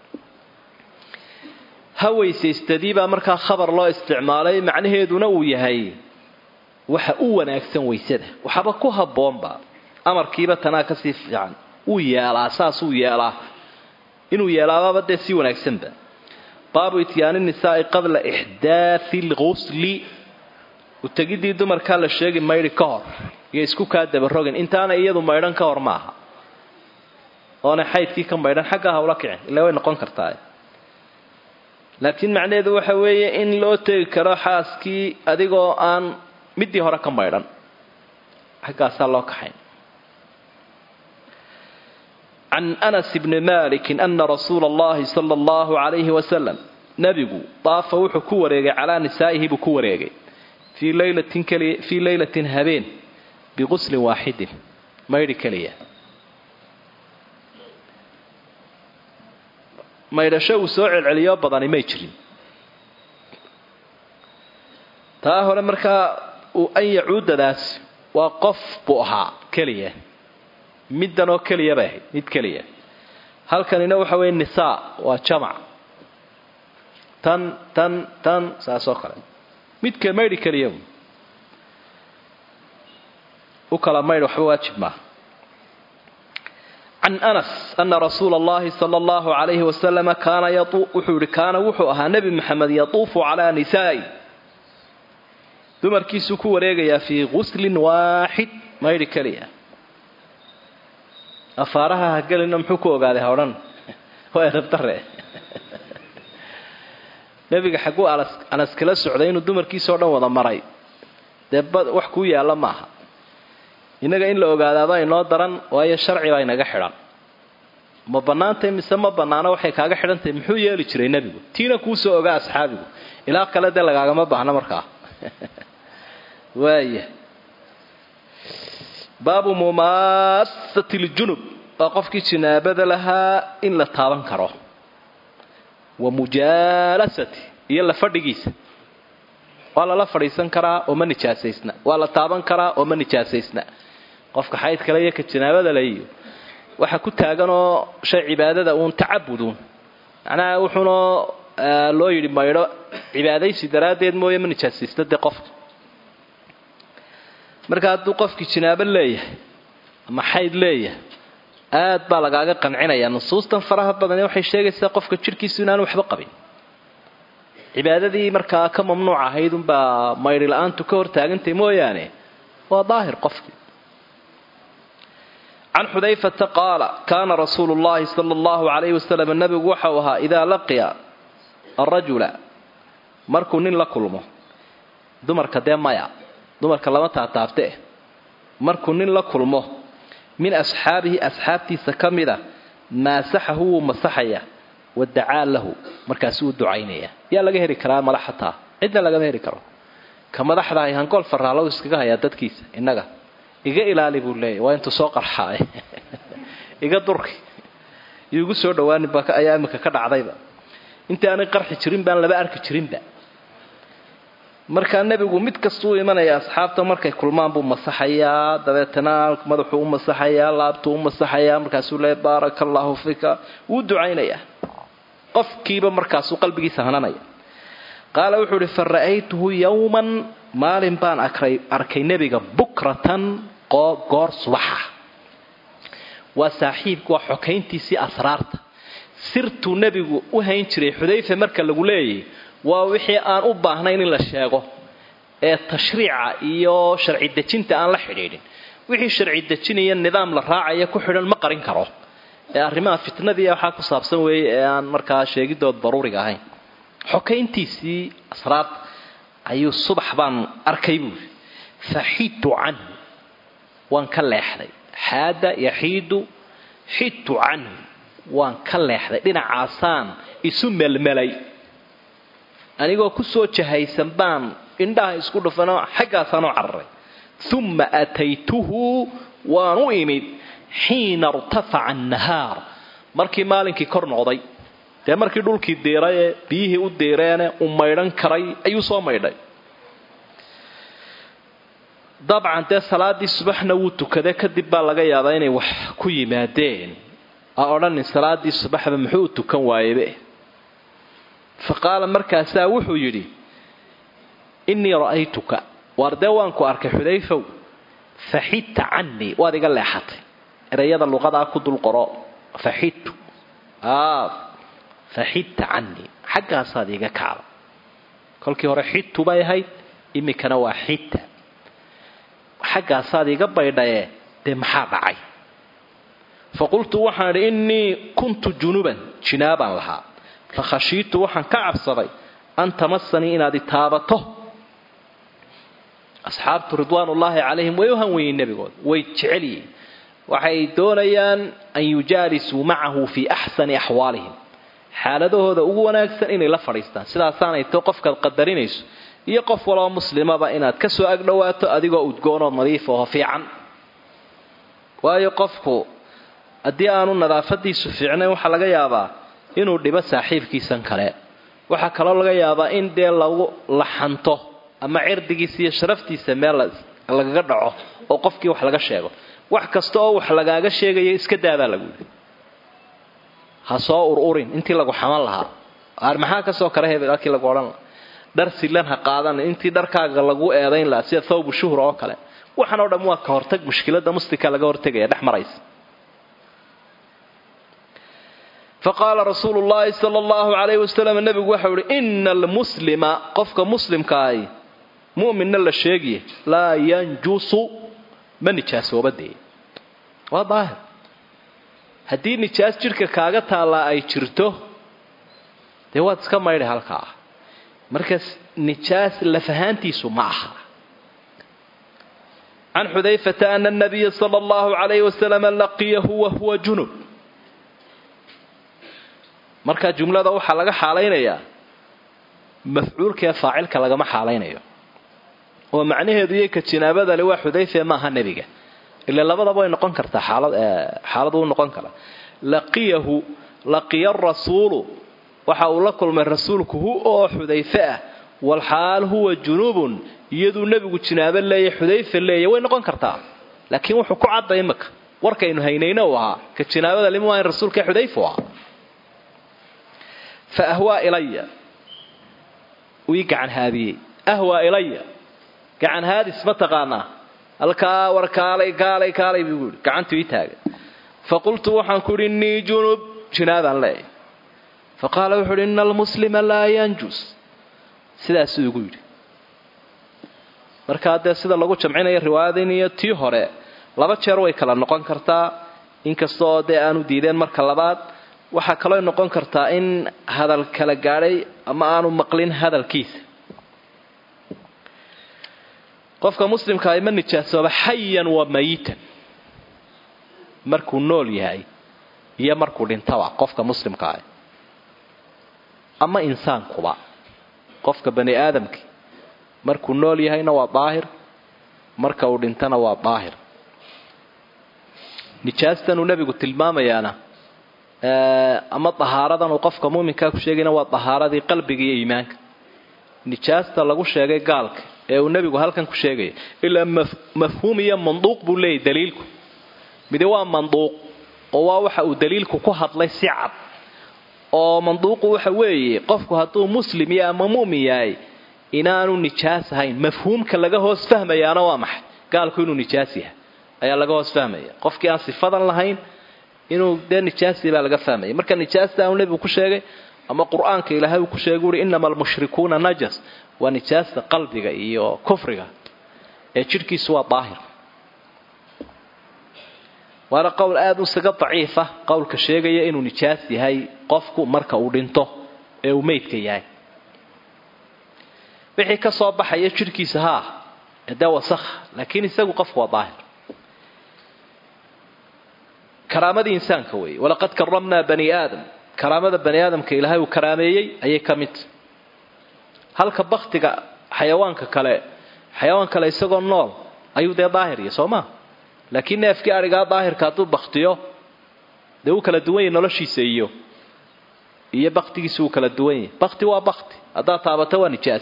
ha weysaystadii baa markaa khabar loo isticmaalay macnaheeduna uu yahay waxa u wanaagsan weysada waxaba ku habboonba amarkiiba tanaa kasii fiican uu yeelaa saasuu yeelaa inuu yeelaababa dee si wanaagsanba baabu ityaani nisaa'i qabla ixdaathi lghusli utegidii dumarkaa la sheegi maydhi ka hor iyo isku kaa dabarogin intaana iyadu maydhan ka hor maaha oona xaydkii ka maydhan xagga hawla kicin ilaa way noqon kartaa laakiin macnaheedu waxa weeye in loo tegi karo xaaskii adigoo aan midii hore ka maydhan xaggaasaa loo kaxayn can anas bni malikin ana rasuula allahi sala allahu calayhi wasalam nebigu daafa wuxuu ku wareegay calaa nisaa'ihi buu ku wareegay fii laylatin keliya fii laylatin habeen biguslin waaxidin maydhi keliya maydhasho uu soo celceliyo badani may jirin taa hore markaa uu an yacuudadaas waa qof buu ahaa keliya middan oo keliya bay ahayd mid keliya halkanina waxa weeye nisaa waa jamac tan tan tan saasoo kale midka maydhi keliya u kala maydh waxba waajib maaha عن أنس أن رسول الله صلى الله عليه وسلم كان يطوف كان وحوها نبي محمد يطوف على نساء دمر كيسوكو وريقيا في غسل واحد ما يريك ليها أفارها هقل إنهم حكوا قالها ورن هو يغبطره nabiga xaquu anas kala socday inuu dumarkiisa oo dhan wada maray deebad wax ku yaala maaha inaga in la ogaadaaba inoo daran waayo sharci baa inaga xidhan ma banaantay mise ma banaana waxay kaaga xidhantay muxuu yeeli jiray nabigu tiina ku soo ogaa asxaabigu ilaa kale de lagaaga ma baahna markaa waaya baabu mumaassatil junub waa qofkii jinaabada lahaa in la taaban karo wa mujaalasati iyo la fadhigiisa waa la fadhiisan karaa oo ma nijaasaysna waa la taaban karaa oo ma nijaasaysna qofka xayd kale iyo ka jinaabada leeyo waxa ku taagan oo shay cibaadada uun tacabudun macnaa wuxuuna loo yidhi maydho cibaadaysi daraadeed mooye ma nijaasaysna de qofka marka hadduu qofkii jinaabo leeyahay ama xayd leeyahay aad baa lagaaga qancinayaa nusuustan faraha badan waxay sheegaysaa qofka jirkiisu inaanu waxba qabin cibaadadii markaa ka mamnuuc ahayd unbaa mayri la-aantu ka hortaagantay mooyaane waa daahir qofkii عن حذيفة قال كان رسول الله صلى الله عليه وسلم النبي وحوها إذا لقي الرجل مركو نين لكلمه دمر كدام مايا دمر كلمة تعتافته مركو نين لكلمه من أصحابه أصحابتي سكملة ما سحه ومسحيا والدعاء له مركاسو الدعينية يا لقى هيري كرام ملحتها عندنا لقى هيري كرام كما لحظة هنقول فرالو اسكها يا دتكيس إنك iga ilaali buu leeyahay waa inta soo qarxaay iga durki igu soo dhawaan baka ayaa imika ka dhacdayba inta aan qarxi jirin baan laba arki jirinba marka nabigu mid kastuu imanaya asxaabta markay kulmaan buu masaxayaa dabeetana madaxu u masaxayaa laabtu u masaxayaa markaas uu leeyahay barakallahu fika uu ducaynaya qofkiiba markaas uu qalbigiisa hananaya qaala wuxuu ri fara'aytuhu yawman maalin baan arkay nabiga bukratan goor subaxa waa saaxiibku waa xokayntiisii asraarta sirtu nabigu u hayn jiray xudayfa marka lagu leeyay waa wixii aan u baahnayn in la sheego ee tashriica iyo sharci dejinta aan la xidhiidhin wixii sharci dejinaya nidaam la raacaya ku xidhan ma qarin karo ee arrimaha fitnadii waxa ku saabsan weeye ee aan markaa sheegidood daruuriga ahayn xokayntiisii asraarta ayuu subax baan arkay buu fahitu an waan ka leexday haada yahidu hitu an waan ka leexday dhinacaasaan isu melmelay anigoo ku soo jahaysan baan indhaha isku dhufano xaggaasaan u cararay thumma ataytuhu waan u imid xiina irtafaca an-nahaar markii maalinkii kor noqday dee markii dhulkii diiray biyihii u diireene u maydhan karay ayuu soo maydhay dabcan dee salaadii subaxna wuu tukaday kadib baa laga yaabaa inay wax ku yimaadeen aa odhanin salaadii subaxba muxuu u tukan waayebe faqaala markaasaa wuxuu yidhi innii ra'aytuka waar dee waan ku arkay xudayfow faxidta cannii waad iga leexatay erayada luqadaa ku dul qoro faxidtu faxidta cannii xaggaasaad iga kacda kolkii hore xidtu bay ahayd imikana waa xidta xaggaasaad iga baydhaye dee maxaa dhacay faqultu waxaan idhi innii kuntu junuban jinaabaan lahaa fakhashiitu waxaan ka cabsaday an tamassanii inaad i taabato asxaabtu ridwaanullaahi calayhim way u hanweeyeen nabigood way jecel yihiin waxay doonayaan an yujaalisuu macahu fii axsani axwaalihim xaaladahooda ugu wanaagsan inay la fadhiistaan sidaasaanay to qofkaad qadarinayso iyo qof waloo muslimaba inaad ka soo agdhawaato adigoo udgoonoo nadiif oo fiican waayo qofku haddii aanu nadaafadiisu fiicnayn waxaa laga yaabaa inuu dhibo saaxiibkiisan kale waxaa kaloo laga yaabaa in dee lagu laxanto ama cirdigiisa iyo sharaftiisa meel lagaga dhaco oo qofkii wax laga sheego wax kasta oo wax lagaaga sheegayo iska daabaa lagu yidhi ha soo ururin intii lagu xaman lahaa aar maxaa ka soo kara hebel halkii lagu odhan lahaa dhar silan ha qaadan intii dharkaaga lagu eedayn lahaa sida thawbu shuhur oo kale waxaan oo dhan waa ka hortag mushkilada muslimka laga hortagaya dhex maraysa فقال رسول الله صلى الله عليه وسلم النبي وحوري إن المسلم قفك مسلم كاي مؤمن الله الشيقي لا ينجس من نجاس وبدي وظاهر هدي نجاس جرك كاغتا لا أي جرته دي واتس كما يري هالكا markaas nijaas lafahaantiisu ma aha. عن حذيفة أن النبي صلى الله عليه وسلم لقيه وهو جنب marka jumlada waxa laga xaaleynaya mafcuulka faacilka laga ma xaaleynayo oo macnaheedu yahay ka jinaabada li waa Xudayfa ma aha nabiga illa labadaba way noqon kartaa xaalad xaalad uu noqon kara laqiyahu laqiya ar-rasuul waxa uu la kulmay rasuulku oo Xudayfa ah wal xaal huwa junubun iyadoo nabigu jinaaba leeyahay Xudayfa leeyahay way noqon kartaa laakiin wuxuu ku caday imaka warkaynu haynayna waa ka jinaabada limu waa rasuulka Xudayfa waa fa ahwa ilayya ويقعن هذه أهوى إلي قعن هذه اسمتقانا الكا وركالي كالي كالي بيقول قعنت ويتاق فقلت وحن كل إني جنوب جنابا لي فقال وحر إن المسلم لا ينجس سيدا سيقول مركاد سيدا لغو جمعين الرواية دينية تيهوري لابا تشيروي كلا نقون كرتا إن كستو دي آنو ديدين مركا لابات waxaa kale noqon kartaa in hadal kala gaaray ama aanu maqlin hadalkiisa qofka muslimka ay man nijaasooba hayyan wa mayitan markuu nool yahay iyo markuu dhintaba qofka muslimka ah ama insaan kuba qofka bani aadamki markuu nool yahayna waa daahir marka uu dhintana waa daahir nijaastan uu nabigu tilmaamayaana ama tahaaradan uu qofka muuminka ku sheegayna waa tahaaradii qalbiga iyo iimaanka nijaasta lagu sheegay gaalka ee uu nabigu halkan ku sheegay ila mafhuum iyo manduuq buu leeyahay daliilku mid waa manduuq oo waa waxa uu daliilku ku hadlay si cad oo manduuqu waxa weeye qofku hadduu muslim yahay ama muumin yahay inaanu nijaas ahayn mafhuumka laga hoos fahmayaana waa maxay gaalku inuu nijaas yahay ayaa laga hoos fahmaya qofkii aan sifadan lahayn inuu de nijaasi baa laga fahmay marka nijaasta uu nabigu ku sheegay ama quraanka ilaahay uu ku sheegay innamal mushrikuuna najas wa nijaasta qalbiga iyo kufriga ee jirkiisu waa daahir wala qowl aad u saga daciifa qowlka sheegaya inuu nijaas yahay qofku marka uu dhinto ee uu meydka yahay wixii ka soo baxaya jirkiisa ha ee wasakh laakiin isagu qofku waa daahir كرامة إنسان كوي ولقد كرمنا بني آدم كرامة بني آدم كإلهي وكراميي أي كمت هل كبختك حيوانك كلا حيوان كلا يسقون نول أيو ده ظاهر يسوما لكن أفكي أرجع ظاهر كاتو بختيو ده كلا دوين ولا شيء سيئو هي بختي سو كلا دوين بختي وبختي أدا طابته ونجاز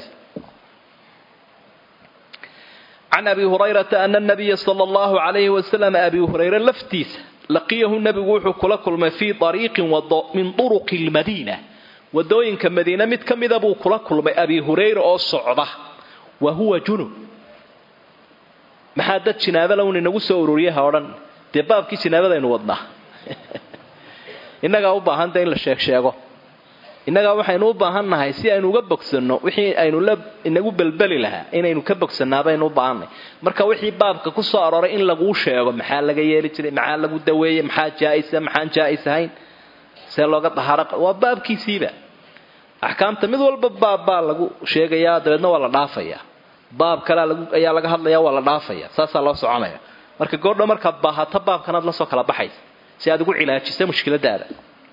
عن أبي هريرة أن النبي صلى الله عليه وسلم أبي هريرة لفتيس لقيه النبي وحو كلا كل ما في طريق من طرق المدينة ودوين كمدينة متكمد أبو كلا كل ما أبي هريرة أو الصعبة وهو جنوب ما حدد شنابة لو ننقو سوروريها ورن دباب كي شنابة لأنه وضنا إنك أبو هانتا إلا الشيخ شيخو إنك أبو حينو باهانا هايسي أينو قبكسنو وحي أينو لب إنكو بلبلي لها إن أينو كبكسنا بأينو باهانا مركا وحي بابك كسو أراري إن لغو شيغو محال لغا يالي جري محال لغو دوية محال جائسة محال جائسة هين سيلوغا طهارق وباب كي سيبا أحكام تميد والباب با لغو شيغا يا دردنا ولا دافيا باب كلا لغو أيا لغا هدلا يا ولا دافيا ساسا الله سعانيا مركا قردو مركا باها تباب كانت لسو كلا بحيث سيادقو علاجيسة مشكلة دادا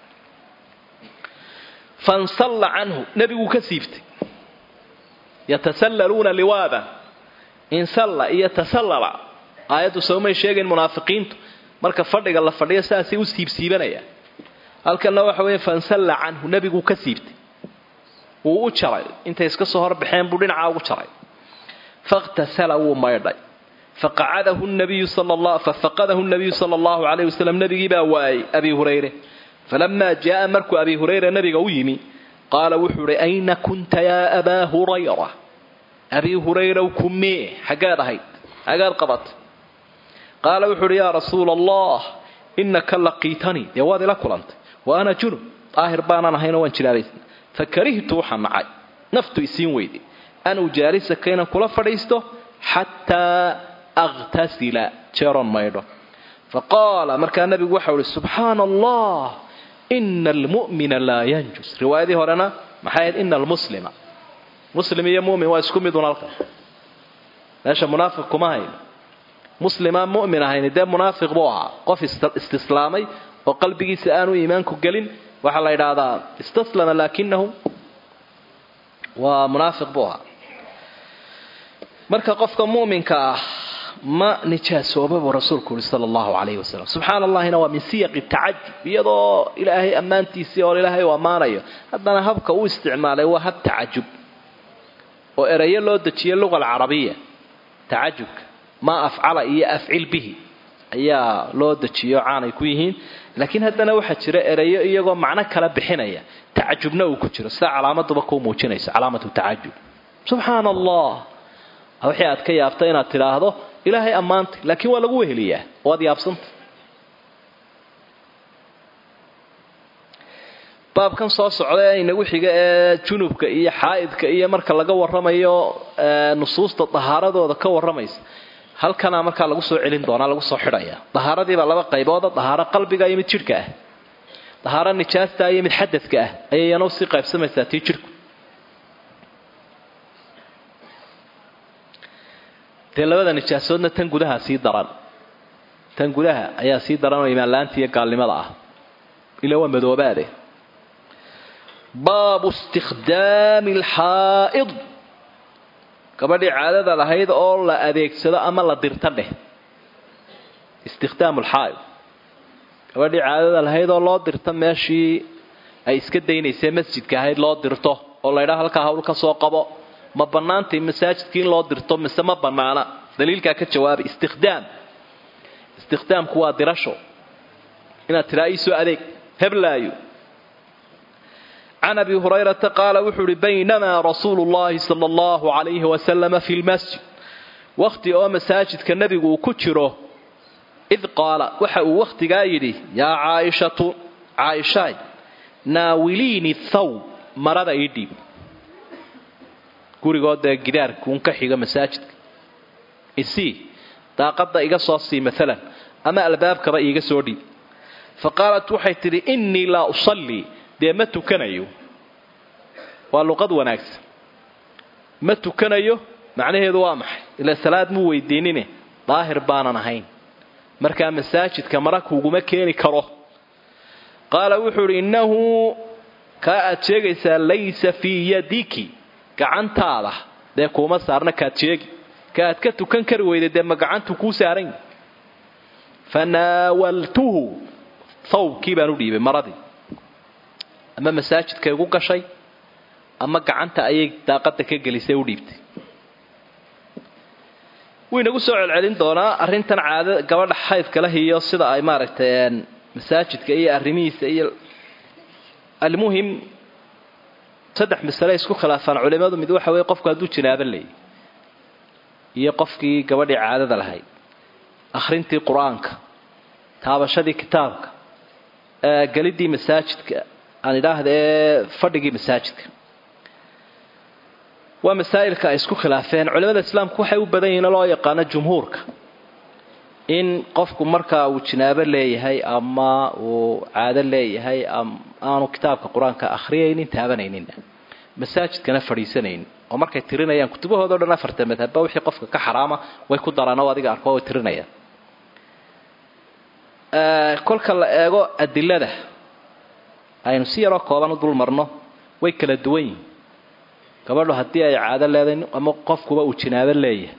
فانصل عنه نبي كسيفت يتسللون لواذا إن صلى يتسلل آيات سومي شيء المنافقين مركب فردق الله فردق ساسي وسيب سيبنا هل كان الله حوين فانصل عنه نبي كسيفت وأشرع أنت يسكسه هرب بحين بولين عاو أشرع فاغتسل وما يرضي فقعده النبي صلى الله ففقده النبي صلى الله عليه وسلم نبي باواي أبي هريرة فلما جاء مركو أبي هريرة نبي قويمي قال وحر أين كنت يا أبا هريرة أبي هريرة وكمي حقاد هيد حقاد قبط قال وحر يا رسول الله إنك لقيتني يا وادي لك أنت وأنا جنب طاهر بانا هنا وانشلاليس فكرهت وحا معي نفتو يسين ويدي أنا جالسة كينا كلا فريسته حتى أغتسل جيران مايدو فقال مركا النبي وحر سبحان الله إن المؤمن لا ينجس رواية هورنا محايد إن المسلم muslim iyo mu'min waa isku mid unalka meesha munaafiq kuma hayn muslima mu'min ahayn dee munaafiq buu ahaa qof istislaamay oo qalbigiisa aanu iimaanku gelin waxa la yiraahdaa istaslama laakinahu waa munaafiq buu ahaa marka qofka mu'minka ah ma nijaasooba rasuulku sallallahu alayhi wasallam subhanallahi wa min siyaq at-ta'ajjub iyadoo ilaahay amaantiisi oo ilaahay waa maanayo haddana habka uu isticmaalay waa hab ta'ajjub oo erayo loo dajiyay luqada carabiga ta'ajjub ma afcala iyo afcil bihi ayaa loo dajiyo caanay ku yihiin laakiin haddana waxa jira erayo iyagoo macna kala bixinaya ta'ajjubna uu ku jiro sida calaamaduba ku muujinaysa calaamatu ta'ajjub subhanallah wixii aad ka yaabtay inaad tiraahdo ilaahay amaanta laakiin waa lagu weheliyaa waad yaabsanta baabkan soo socda ee inagu xiga ee junubka iyo xaaidka iyo marka laga waramayo nusuusta tahaaradooda ka waramaysa halkana marka lagu soo celin doona lagu soo xidhaya tahaaradii baa laba qaybood tahaara qalbiga iyo mid jirka ah tahaara nijaasta iyo mid xadadka ah ayayna si qaybsamaysaa tii jirku tii labada nijaasoodna tan gudaha sii daran tan gudaha ayaa sii daran oo iimaan laanta iyo gaalnimada ah ila waa madoobaade baabu istikhdaam alhaa'id gabadhii caadada lahayd oo la adeegsado ama la dirta dheh istikhdaam alhaa'id gabadhii caadada lahayd oo loo dirta meeshii ay iska daynaysay masjidka ahayd loo dirto oo la yiraahdo halka hawl ka soo qabo ma banaantay masaajidkiin loo dirto mise ma banaana daliilka ka jawaab istikhdaam istikhdaamku waa dirasho ina tiraayiso adeeg heblaayo عن أبي هريرة قال وحر بينما رسول الله صلى الله عليه وسلم في المسجد وقت أو مساجد كالنبي وكتره إذ قال وحو وقت قايدي يا عائشة عائشة ناوليني الثوب مرض إيدي قولي قد قدار كون كحيقة مساجد إسي تاقضى إيقا صاصي مثلا أما الباب كبا إيقا سودي فقالت وحيتري إني لا أصلي dee ma tukanayo waa luqad wanaagsan ma tukanayo macnaheedu waa maxay ila salaad mu weydiinine daahir baanan ahayn marka masaajidka maraka uguma keeni karo qaala wuxuu innahu ka ajeegaysa laysa fi yadiki gacantaada dee kuma saarna ka ajeegi ka aad ka tukan kari weyday dee ma gacantu ku saaran fanawaltuhu thawki baan u dhiibay maradii ama masaajidka ugu gashay ama gacanta ayay daaqada ka gelisay u dhiibtay waynagu soo celcelin doonaa arintan caada gabadha xaydka la hiyo sida ay maaragtay masaajidka iyo arrimihiisa iyo almuhim saddex mas'ale isku khilaafaan culimadu mid waxa weey qofku haduu jinaabo leeyahay iyo qofkii gabadhii caadada lahayd akhrintii quraanka taabashadii kitaabka ee galidii masaajidka aan ilaahdee fadhigii masaajidka waa masaa'ilka ay isku khilaafeen culimada islaamku waxay u badan yihiin loo yaqaan jumhuurka in qofku marka uu jinaabo leeyahay ama uu caado leeyahay aanu kitaabka quraanka akhriyaynin taabanaynin masaajidkana fadhiisanayn oo markay tirinayaan kutubahooda dhan afarta madhab wixii qofka ka xaraama way ku daraan oo adiga arko way tirinayaan ee kolka la eego adilada aynu si yaro kooban u dul marno way kala duwan yihiin gabadhu hadii ay caado leedahay ama qofkuba uu jinaabo leeyahay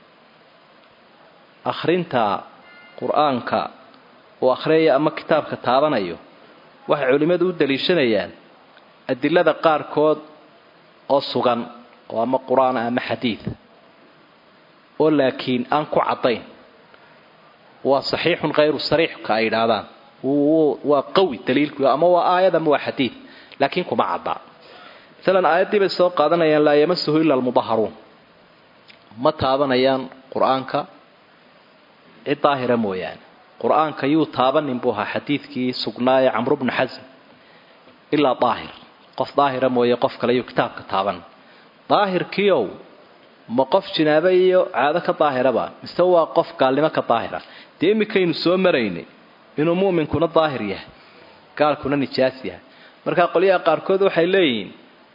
akhrinta quraanka oo akhriya ama kitaabka taabanayo waxa culimadu u daliishanayaan adilada qaar kood oo sugan oo ama quraan ama xadiis oo laakiin aan ku cadayn waa saxiixun ghayru sariix ka ay dhaadan waa qawi daliilku ama waa aayad ama waa xadiis laakiin kuma cadda مثلا آياتي بسوا قادنا ين لا يمسه إلا المطهرون ما تابنا ين قرآنك الطاهر مويان قرآنك يو تابن نبوها حديث كي سقناي عمرو بن حزم إلا طاهر قف ظاهر مويا قف كلا يكتاب كتابا طاهر كيو ما قف جنابي عادة كطاهرة با مستوى قف كلمة كطاهرة تيمي كين سو مريني إنه مؤمن كنا طاهرية قال كنا نجاسية مركا قليا قاركود waxay leeyihiin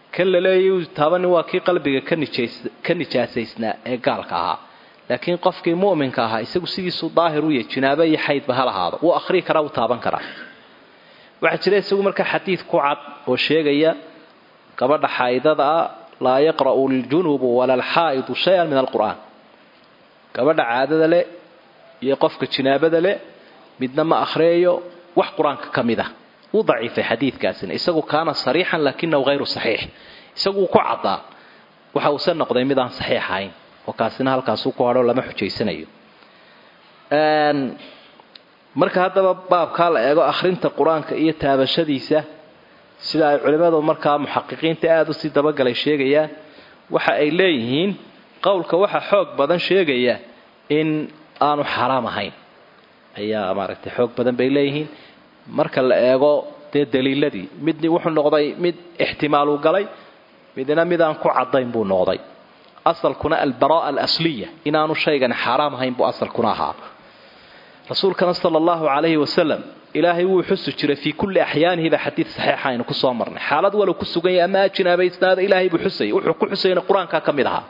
kala leeyahay taabani waa kii qalbiga ka nijays ka nijaasaysna ee gaalka ahaa laakiin qofkii muuminka ahaa isagu sidiisu daahir u yahay jinaaba iyo xayd ba halahaado uu akhri kara uu taaban kara waxa jira isagu marka xadiid ku cad oo sheegaya gabadha xaydada la yaqra'u al-junub wala al-haid shay'an min al-Qur'an gabadha caadada leh iyo qofka jinaabada leh midna ma akhriyo wax quraanka kamida uu daciif xadiidkaasina isagu kaana sariixan laakinahu ghayru saxiix isagu ku cada waxa uu san noqday mid aan saxiix ahayn oo kaasina halkaas uu ku haro lama xujeysanayo een marka hadaba baabka la eego akhrinta quraanka iyo taabashadiisa sida ay culimadu marka muxaqiqiinta aad u si daba galay sheegaya waxa ay leeyihiin qowlka waxa xoog badan sheegaya in aanu xaraam ahayn ayaa maaragtay xoog badan bay leeyihiin marka la eego de daliiladii midni wuxuu noqday mid ihtimaal u galay midna mid aan ku cadayn buu noqday asalkuna al-baraa al-asliya inaanu shaygan xaraam ahayn buu asalkuna ahaa rasuulkana sallallahu alayhi wasallam ilaahay wuu xusu jiray fi kulli ahyaanihi ba hadith saxiix ah ku soo marnay xaalad wala ku sugan yahay ama jinaabaysnaada ilaahay buu xusay wuxuu ku xusayna quraanka kamid aha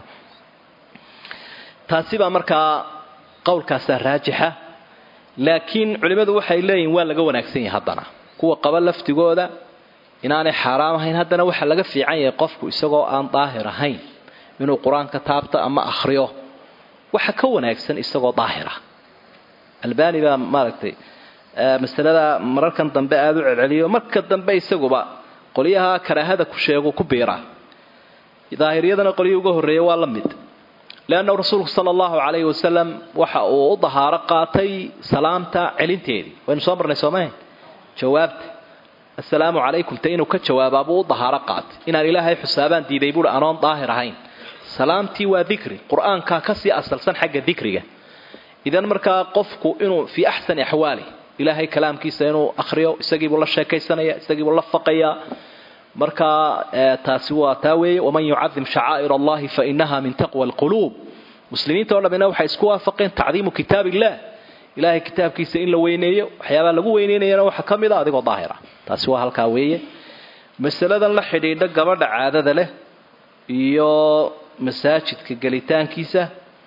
taasi ba marka qowlkaas raajixa laakiin culimadu waxay leeyihiin waa laga wanaagsan yahay hadana kuwa qaba laftigooda inaanay xaraam ahayn hadana waxa laga fiican yahay qofku isagoo aan daahir ahayn inuu quraanka taabto ama akhriyo waxa ka wanaagsan isagoo daahir ah albani ba maaragtay masalada mararkan dambe aad u celceliyo marka dambe isaguba qoliyaha karaahada ku sheego ku beera daahiriyadana qoliyo uga horeeyo waa la mid لأن الرسول صلى الله عليه وسلم وحا وضحى رقاتي سلامتا علنتيدي وين صبرنا سومين جوابت السلام عليكم تينو كجواب ابو ضحى رقات ان الهي حسابان ديدي بول انون ظاهر هين سلامتي وذكري قران كا كسي اصلسن حق ذكريga idan marka qofku inuu fi ahsan ahwali ilaahay kalaamkiisa inuu akhriyo isagii buu la sheekaysanaya isagii buu la faqaya marka taasi waa taaweey waman yu'azzim sha'air Allah fa innaha min taqwa al-qulub muslimiinta oo dhamina waxa isku waafaqeen tacdiimu kitaabillah ilaahay kitaabkiisa in la weyneeyo waxyaaba lagu weyneeyana waxa kamid ah adigoo daahira taasi waa halka weeye mas'aladan la xidhiidha gabadha caadada leh iyo masaajidka galitaankiisa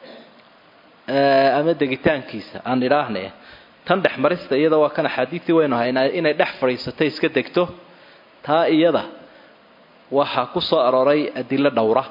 ama degitaankiisa aan ilaahnay tan dhaxmarista iyada waa kana xadiisi weyn ah inay dhax fariisatay iska degto taa iyada waxa ku soo arooray adilla dhowra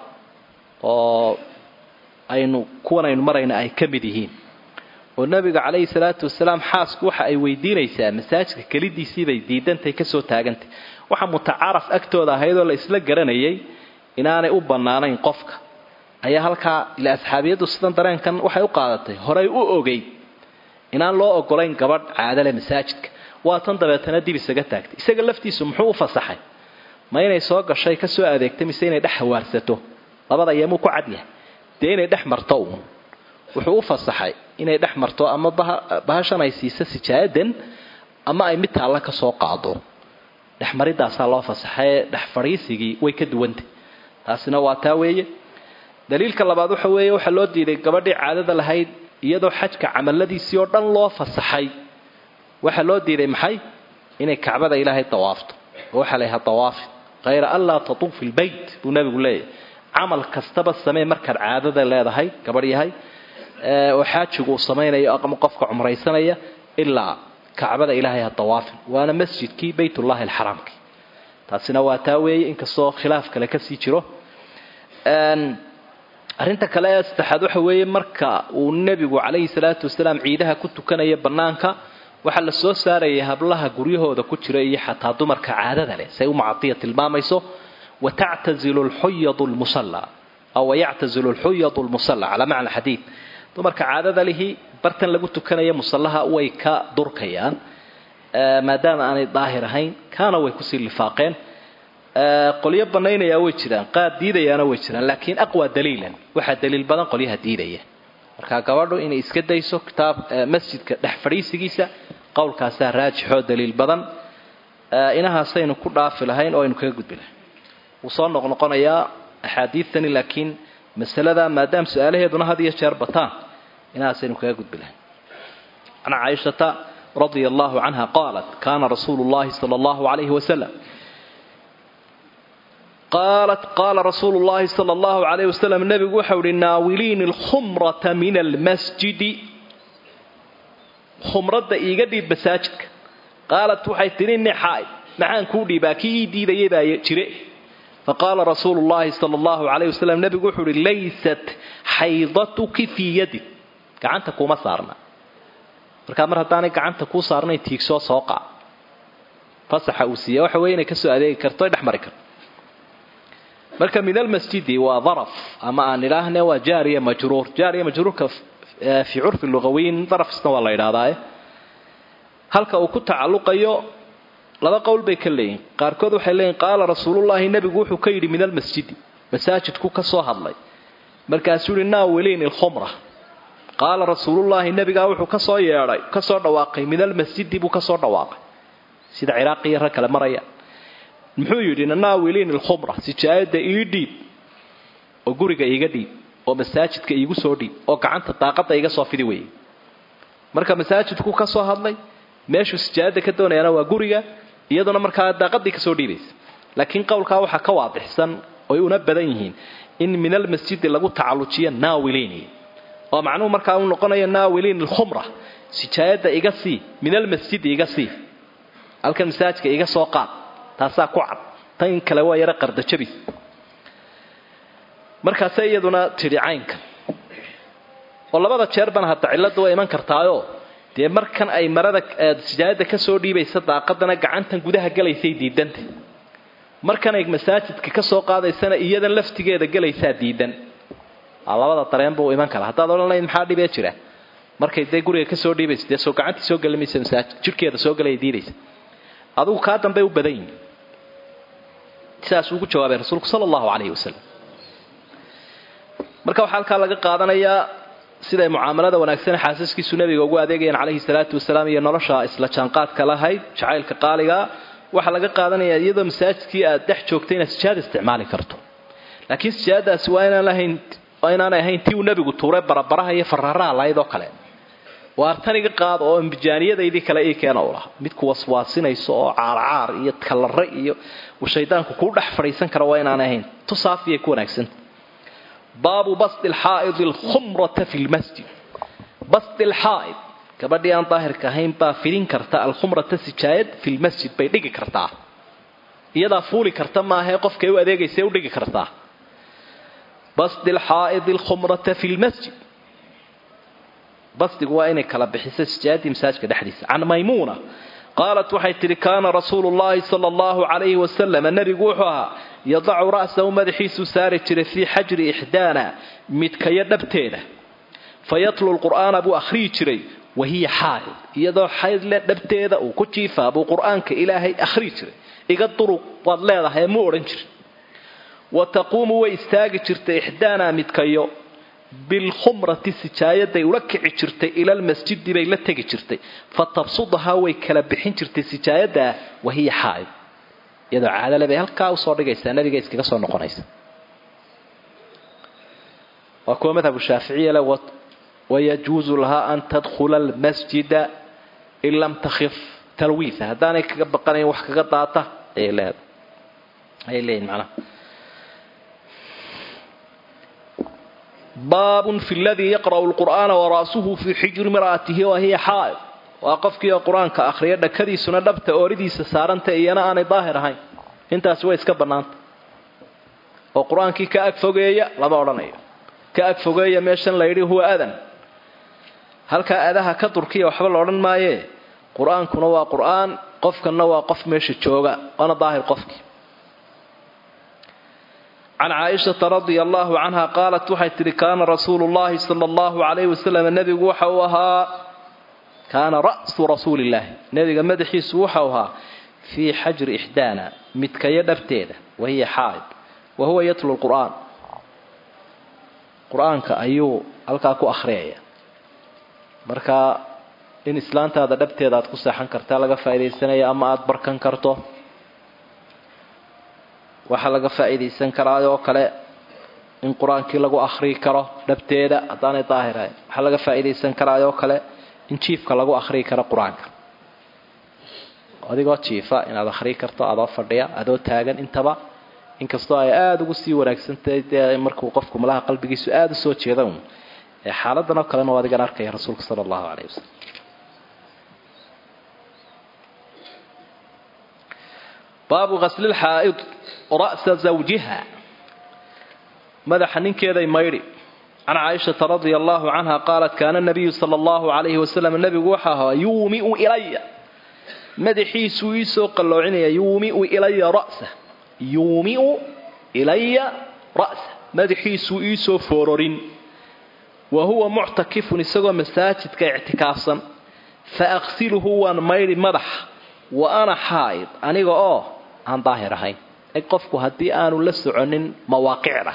oo aynu kuwan aynu marayna ay kamid yihiin oo nabiga kaleey salaatu wasalaam xaasku waxa ay weydiinaysaa masaajidka kalidiisii bay diidantay ka soo taagantay waxa mutaaraf agtooda ahaydoo la isla garanayay inaanay u banaanayn qofka ayaa halka ila asxaabiyadu sidan dareenkan waxay u qaadatay horay u ogeyd inaan loo ogolayn gabadh caado leh masaajidka waa tan dabeetana dib isaga taagtay isaga laftiisu muxuu u fasaxay ma inay soo gashay ka soo adeegtay mise inay dhex hawaarsato labada yeemu ku cad yahay de inay dhex marto wuxuu u fasaxay inay dhex marto ama bahashan ay siisa sijaadan ama ay mid taala ka soo qaado dhex maridaas loo fasaxay dhex fariisigii way ka duwantay taasina waa taa weeye daliilka labaad waxa weeye waxa loo diiday gabadhii caadada lahayd iyadoo xajka amaladiisii oo dhan loo fasaxay waxa loo diiday maxay inay kacbada ilaahay tawaafto waxa leeyahay tawaaf غير الله تطوف في البيت ونبي الله عمل كستبا سمي marka caadada leedahay gabadhiyahay ee waxa jigu sameeynaya aqam qofka umraysanaya illa kacbada ilaahay tawaaf waana masjidkii baytullah alharamki taasina waa taaweey in kasoo khilaaf kale ka sii jiro een arinta kale ee saddexaad waxa weeye marka uu nabigu kaleey salaatu wasalaam ciidaha ku tukanaya banaanka waxa la soo saaray hablaha guryahooda ku jira iyo xataa dumarka caadada leh say u macaatiya tilmaamayso wa ta'tazilu al-huyyad al-musalla aw ya'tazilu al-huyyad al-musalla ala macna hadith dumarka caadada lihi bartan lagu tukanayo musallaha way ka durkayaan maadaama aanay daahir ahayn kana way ku sii lifaaqeen qoliyo banaynaya way jiraan qaad diidayana way jiraan laakiin aqwa daliilan waxa daliil badan qoliyaha diidaya marka gabadhu inay iska dayso kitaab masjidka dhex fariisigiisa qowlkaas raajixo daliil badan inahaasaynu ku dhaafi lahayn oo aynu kaga gudbi lahayn uu soo noqnoqonaya axaadiithani laakiin masalada maadaam su'aalaheeduna had iyo jeer bataan inahaasaynu kaga gudbi lahayn ana Aisha radiyallahu anha qalat kana rasuulullah sallallahu alayhi wa sallam قالت قال رسول الله صلى الله عليه وسلم النبي وحول الناولين الخمرة من المسجد خمرة إيجادي بساجك قالت وحيتني حائد معان كودي باكي دي ذي ذا يجري فقال رسول الله صلى الله عليه وسلم النبي وحول ليست حيضتك في يدك كعنتك وما صارنا فكامر هتاني كعنتك وصارنا تيكسو سوقع فصح أوسية وحويني كسو أدي كرتوي دحمرك marka min almasjid wa dharf ama aan ilaahna waa jaariya majruur jaariya majruurka fi urf lugawiin dharf isna waa la yiraahdaa halka uu ku tacalluqayo laba qowl bay ka leeyihiin qaarkood waxay leeyihiin qaala rasuulullaahi nabigu wuxuu ka yiri min almasjid masaajidku ka soo hadlay markaasuu inaa waliin alkhumra qaala rasuulullaahi nabiga wuxuu ka soo yeeray ka soo dhawaaqay min almasjid buu ka soo dhawaaqay sida iraaqiya ra kala maraya muxuu yidhi naawiliin alkhumra sijaayada ii dhiib oo guriga iiga dhiib oo masaajidka iigu soo dhiib oo gacanta daaqada iga soo fidi weeye marka masaajidku ka soo hadlay meeshu sijaayada ka doonayana waa guriga iyaduna markaa daaqadii ka soo dhiibaysa laakiin qowlka waxa ka waadixsan oo una badan yihiin in min almasjid lagu tacallujiyo naawiliin oo macnuhu markaa uu noqonayo naawiliin alkhumra sijaayada iga sii min almasjid iga sii halkan masaajidka iga soo qaad taasaa ku cad tan kale waa yara qarda jabis markaas iyaduna tiri caynka oo labada jeer ban hada ciladu way iman kartaayo dee markan ay marada sijaayada ka soo dhiibaysa daaqadana gacantan gudaha galaysay diidanta markan ay masaajidka ka soo qaadaysana iyadan laftigeeda galaysaa diidan labada dareen buu iman kara hadaa oran maxaa dhibee jira markay day guriga ka soo dhiibaysa dee soo gacantii soo galamaysa masaajid jirkeeda soo galay diidaysa adigu ka dambe u badan yihiin sidaas ugu jawaabay rasuulku sallallahu alayhi wasallam marka waxa halka laga qaadanayaa sida muaamalada wanaagsan xaasaskiisu nabiga ugu adeegayeen alayhi salaatu wasalaam iyo nolosha isla jaanqaadka lahayd jacaylka qaaliga waxa laga qaadanayaa iyadoo masaajidkii aad dhex joogtayna sijaad isticmaali karto laakiin sijaadaas waa inaan lahayn waa inaan ahayn tii uu nabigu tuuray barabaraha iyo fararaha lahayd oo kale waartaniga qaad oo imbijaaniyadaydii kale ee keena u laha mid ku waswaasinayso oo caar-caar iyo kalare iyo shaydaanku ku dhex fadhiisan kara waa inaan ahayn tusaafiye ku wanaagsan baabu bast alhaa'id alkhumrata fi almasjid bast alhaa'id kabadii aan daahirka ahayn baa firin karta alkhumrata sijaayad fi almasjid bay dhigi kartaa iyada fuuli karta ma aha qofkay u adeegaysa u dhigi kartaa bast alhaa'id alkhumrata fi almasjid بس وين كلا بحساس جادي مساج كدحديث عن ميمونة قالت وحي كان رسول الله صلى الله عليه وسلم النبي جوحها يضع رأسه مدحيس سارج في حجر إحدانا متكيد نبتينه فيطلو القرآن أبو أخري تري وهي حائض يضع حائض نبتينه وكتيفة أبو قرآن كإلهي أخري تري يقدروا والله هي مورنجر وتقوم ويستاجر إحدانا متكيو بالخمرة السجاية يركع جرتي إلى المسجد بيلا تجي جرتي فتبصدها ويكلا بحين جرتي السجاية وهي حائض يدعى على لبيها الكاو صار جيس أنا جيس كذا صار نقنيس وكما مذهب الشافعية لو ويجوز لها أن تدخل المسجد إن لم تخف تلويثها هذانك بقني وحكة قطعته إيه لا إيه لين معنا باب في الذي يقرأ القرآن ورأسه في حجر مرأته وهي حائض وقفك يا قرآن كأخرية كذي سنة دبت أوريدي سسارنت إيانا أنا ظاهر هاي انت أسوي اسكبرنانت وقرآن كي كأك فوقية لا دورانية كأك فوقية ميشان ليري هو أذن هل كأذها كتركيا وحبل أوران ما يه قرآن كنوا قرآن قفك النوا قف ميش الشوغة أنا ظاهر قفك عن عائشة رضي الله عنها قالت وحيت كان رسول الله صلى الله عليه وسلم النبي وحوها كان رأس رسول الله النبي مدحي سوحوها في حجر إحدانا متكيد بتيده وهي حائض وهو يتلو القرآن قرآن كأيو ألقاكو أخرية مركا إن إسلام هذا دبتيده تقصحن كرتا لغا فايدة سنة أما أدبركن كرتو waxa laga faa'iideysan karaa oo kale in quraanka lagu akhri karo dabteeda hadaan daahirayn waxa laga faa'iideysan karaa oo kale in jiifka lagu akhri karo quraanka adigoo jiifa inaad akhri karto adoo fadhiya adoo taagan intaba inkastoo ay aada ugu sii wanaagsantahay dee markuu qofku malaha qalbigiisu aada u soo jeeda un ee xaaladan oo kalena waa adigan arkaya rasuulka sala allahu calayhi wasalam baabu ghasli lxaa'id ra'sa zawjiha madaxa ninkeeday maydhi can caaishata radia allahu canha qaalat kaana nabiyu sala allahu calayhi wasalam nabigu waxa ahaa yuumiu ilaya madaxiisuu iisoo qalloocinaya yuumiu ilaya ra'sa yuumiu ilaya ra'sa madaxiisuu iisoo foororin wa huwa muctakifun isagoo masaajidka ictikaafsan fa aghsiluhu waan maydhi madaxa wa ana xaa'id aniga oo aan daahir ahayn eg qofku haddii aanu la soconin mawaaqicda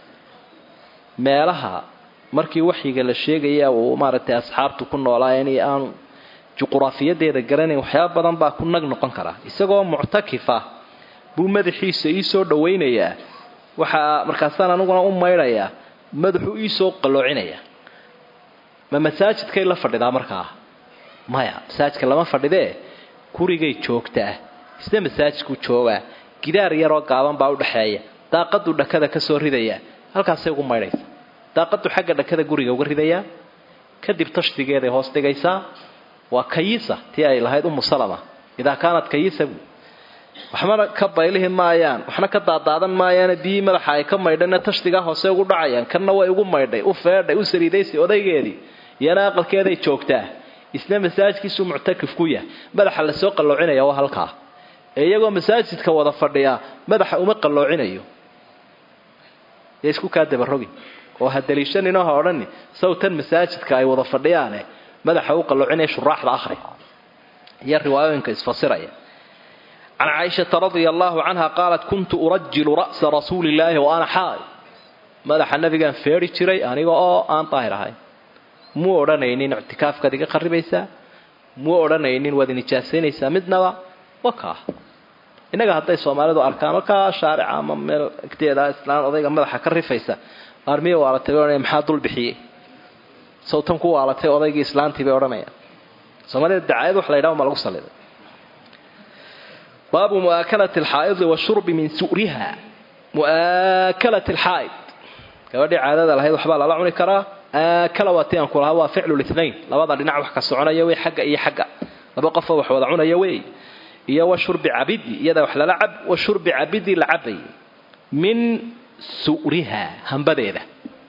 meelaha markii waxyiga la sheegaya uu maaragtay asxaabtu ku noolaayeen iyo aanu juqraafiyadeeda garanayn waxyaaba badan baa ku nag noqon karaa isagoo muctakifa buu madaxiisa ii soo dhawaynayaa waxaa markaasaan aniguna u maydhayaa madaxuu ii soo qalloocinayaa ma masaajidkay la fadhidaa markaa maya masaajidka lama fadhidee gurigay joogtaa isna masaajidku joogaa gidaar yaroo gaaban baa u dhaxeeya daaqaduu dhakada ka soo ridaya halkaasay ugu maydhaysa daaqadu xagga dhakada guriga uga ridayaa kadib tashdigeeday hoos dhigaysaa waa kayisa tii ay lahayd umu salama idaa kaanad kayisa buu waxmana ka baylihi maayaan waxna ka daadaadan maayaane biyii madaxa ay ka maydhana tashdigaa hoose ugu dhacayaan kanna way ugu maydhay u feedhay u saliidaysi odaygeedii iyana aqalkeeday joogtaa isna masaajidkiisuu muctakif ku yahay madaxa lasoo qalloocinaya waa halkaa ee iyagoo masaajidka wada fadhiya madaxa uma qalloocinayo ee isku kaa dabarogi oo ha daliishaninoo ha odhani sawtan masaajidka ay wada fadhiyaane madaxa u qalloocinaya shuraaxda akhri iyo riwaayooyinka isfasiraya can caaishata radia allahu canha qaalat kuntu urajilu ra'sa rasuuli illaahi wa ana xaa'id madaxa nabigaan feedhi jiray aniga oo aan daahir ahayn muu odhanaynin ictikaafkaad iga kharibaysaa muu odhanaynin waad nijaasaynaysaa midnaba wakaa innaga hadday soomaalidu arkaan wakaa shaarica ama meel agteeda islaan odayga madaxa ka rifaysa armiya waalatay bay odhanaya maxaa dul bixiyey sawtan ku waalatay odaygii islaantii bay odhanayaan soomaalida dacaayad wax la yidhaha ma lagu saliday baabu mu'aakalati alxaa'idi washurbi min su'riha mu'aakalati alxaa'id gabadhii caadada lahayd waxbaa lala cuni karaa aakala waa tii aan ku lahaa waa ficlu lithnayn labada dhinac wax ka soconaya wey xagga iyo xagga laba qofoo wax wada cunaya wey iyo wa shurbi cabidi iyada wax lala cab wa shurbi cabidi la cabay min su'riha hambadeeda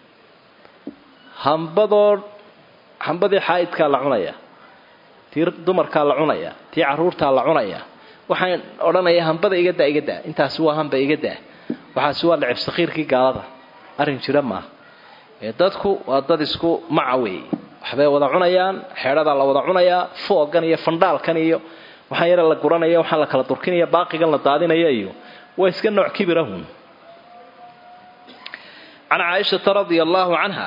hambadoo hambadii xaa'idkaa la cunaya tii dumarkaa la cunaya tii caruurtaa la cunaya waxaan odhanayaa hambada iga daa iga daa intaasi waa hamba iga daa waxaasi waa lacib sakhiirkii gaalada arrin jira maaha ee dadku waa dad isku maca weeye waxbay wada cunayaan xeedhadaa la wada cunayaa foogan iyo fandhaalkan iyo waxaan yara la guranaya waxaan la kala durkinaya baaqigan la daadinaya iyo waa iska nooc kibirahun can caaishata radia allaahu canha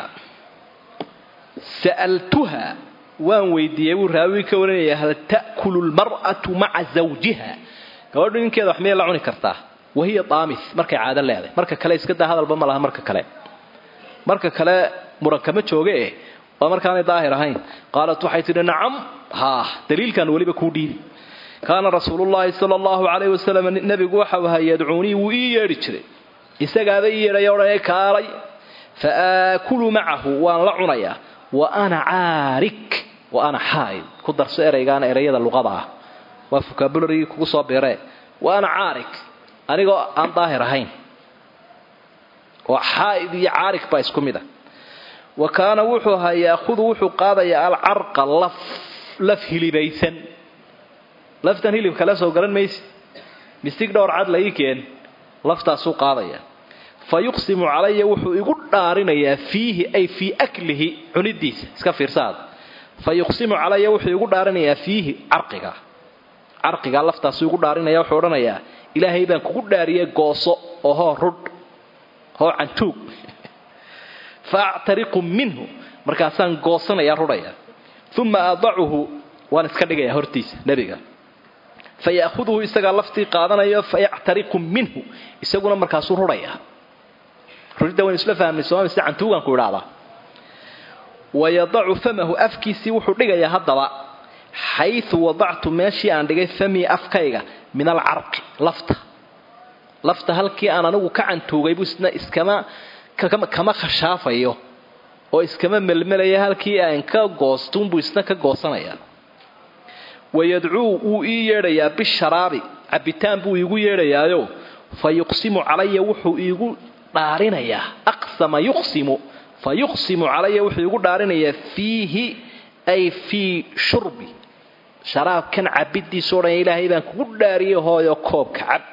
sa'altuha waan weydiiyey wuu raawi ka warinaya hal ta'kulu lmar'atu maca zawjiha gabadhu ninkeeda wax miyay la cuni kartaa wahiya daamis markay caado leedahay marka kale iska daa hadalba ma laha marka kale marka kale murankama jooge eh waa markaanay daahir ahayn qaalat waxay tidhi nacam haa daliilkan weliba kuu dhiibi kaana rasuulullaahi sala allahu calayhi wasalam nabigu waxau ahaa yadcuunii wuu ii yeedhi jiray isagaaba ii yeedhaya odhanaya kaalay fa aakulu macahu waan la cunayaa wa ana caarik wa ana xaa'id ku darso eraygaana erayada luqada ah waa vocabulary kugu soo biiree wa ana caarik anigoo aan daahir ahayn oo xaa'id iyo caarik baa isku mid ah wa kaana wuxuu ahaa yaahudu wuxuu qaadayaa alcarqa laf laf hilibaysan laftan hilibka la soo garan maysi mistig dhowr cad la ii keen laftaasuu qaadaya fa yuqsimu calaya wuxuu igu dhaarinayaa fiihi ay fii aklihi cunidiisa iska fiirsaad fa yuqsimu calaya wuxuu igu dhaarinayaa fiihi carqiga carqiga laftaasuu igu dhaarinaya wuxuu odhanayaa ilaahay baan kugu dhaariyey gooso oo hoo rudh hoo cantuug fa actariqu minhu markaasaan goosanayaa rudhaya uma adacuhu waan iska dhigayaa hortiisa nebiga fa ya'khuduhu isagaa laftii qaadanayo fa yactariqu minhu isaguna markaasuu rudhaya rudhidda waynu isla fahmnay sooma mise cantuugaan ku idhaahdaa wayadacu famahu afkiisii wuxuu dhigayaa haddaba xaysu wadactu meeshii aan dhigay famii afkayga min alcarqi lafta lafta halkii aan anigu ka cantuugay buu isna iskama kama khashaafayo oo iskama melmelaya halkii aan ka goostun buu isna ka goosanaya wayadcuu uu ii yeedhayaa bisharaabi cabitaan buu iigu yeedhayaayo fayuqsimu calaya wuxuu iigu dhaarinayaa aqsama yuqsimu fayuqsimu calaya wuxuu iigu dhaarinayaa fiihi ay fii shurbi sharaabkan cabidiisoo dhan ilaahay baan kugu dhaariyay hooyo koobka cab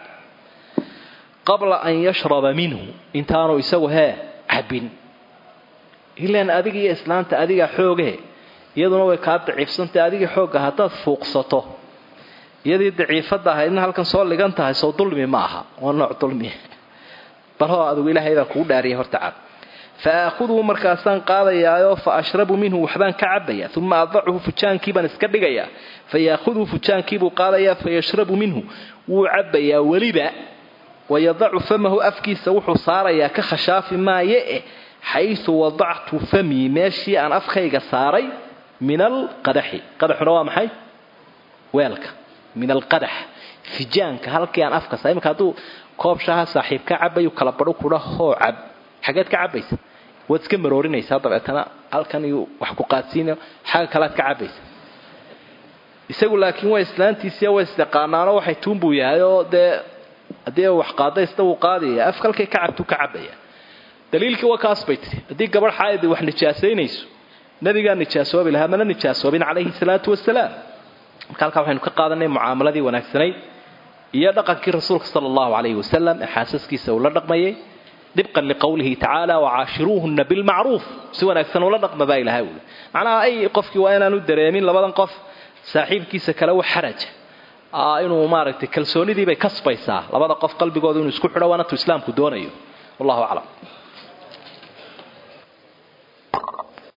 qabla an yashraba minhu intaanu isagu hee cabin ilaan adiga iyo islaanta adiga xooge iyaduna way ka daciifsantay adiga xooga hadaad fuuqsato iyadii daciifada ahaydna halkan soo ligan tahay soo dulmi ma aha waa nooc dulmi bal hoo adigu ilaahay baa kugu dhaariyay horta cab faakhudhu markaasan qaadayaayo fa ashrabu minhu waxbaan ka cabaya thumma adhahu fujaankii baan iska dhigaya fayakhudhu fujaankii buu qaadaya fayashrabu minhu wuu cabaya waliba wayadacu famahu afkiisa wuxuu saarayaa ka khashaafi maaye xaysu wadactu fami meeshii aan afkayga saaray min alqadaxi qadaxuna waa maxay weelka min alqadax fijaanka halkii aan afka saaray marka haduu koob shaha saaxiib ka cabayo kala badho kula hoo cab xageed ka cabaysa waad iska maroorinaysaa dabeetana halkan iyo wax ku qaadsiina xaga kala ka cabaysa isagu laakiin waa islaantiisa waa isdaqaanaano waxay tuunbuu yahay oo de hadii wax qaadaysta uu qaadaya afkalkay ka cabtu ka cabaya daliilkii waa kaas baytay hadii gabar xaayid wax nijaasaynayso nabiga nijaasoobi lahaa mana nijaasoobin calayhi salaatu wasalaam marka waxaynu ka qaadanay muaamaladii wanaagsanay iyo dhaqankii rasuulka sallallahu alayhi wasallam xaasaskiisa uu la dhaqmayay dibqan liqawlihi ta'ala wa'ashiruhunna bil ma'ruf si wanaagsan uu la dhaqma baa ilaahay macnaha ay qofkii waa inaanu dareemin labadan qof saaxiibkiisa kale wax xaraj ah inuu maaragtay kalsoonidii bay kasbaysaa labada qof qalbigooda inuu isku xidho waana islaamku doonayo wallahu a'lam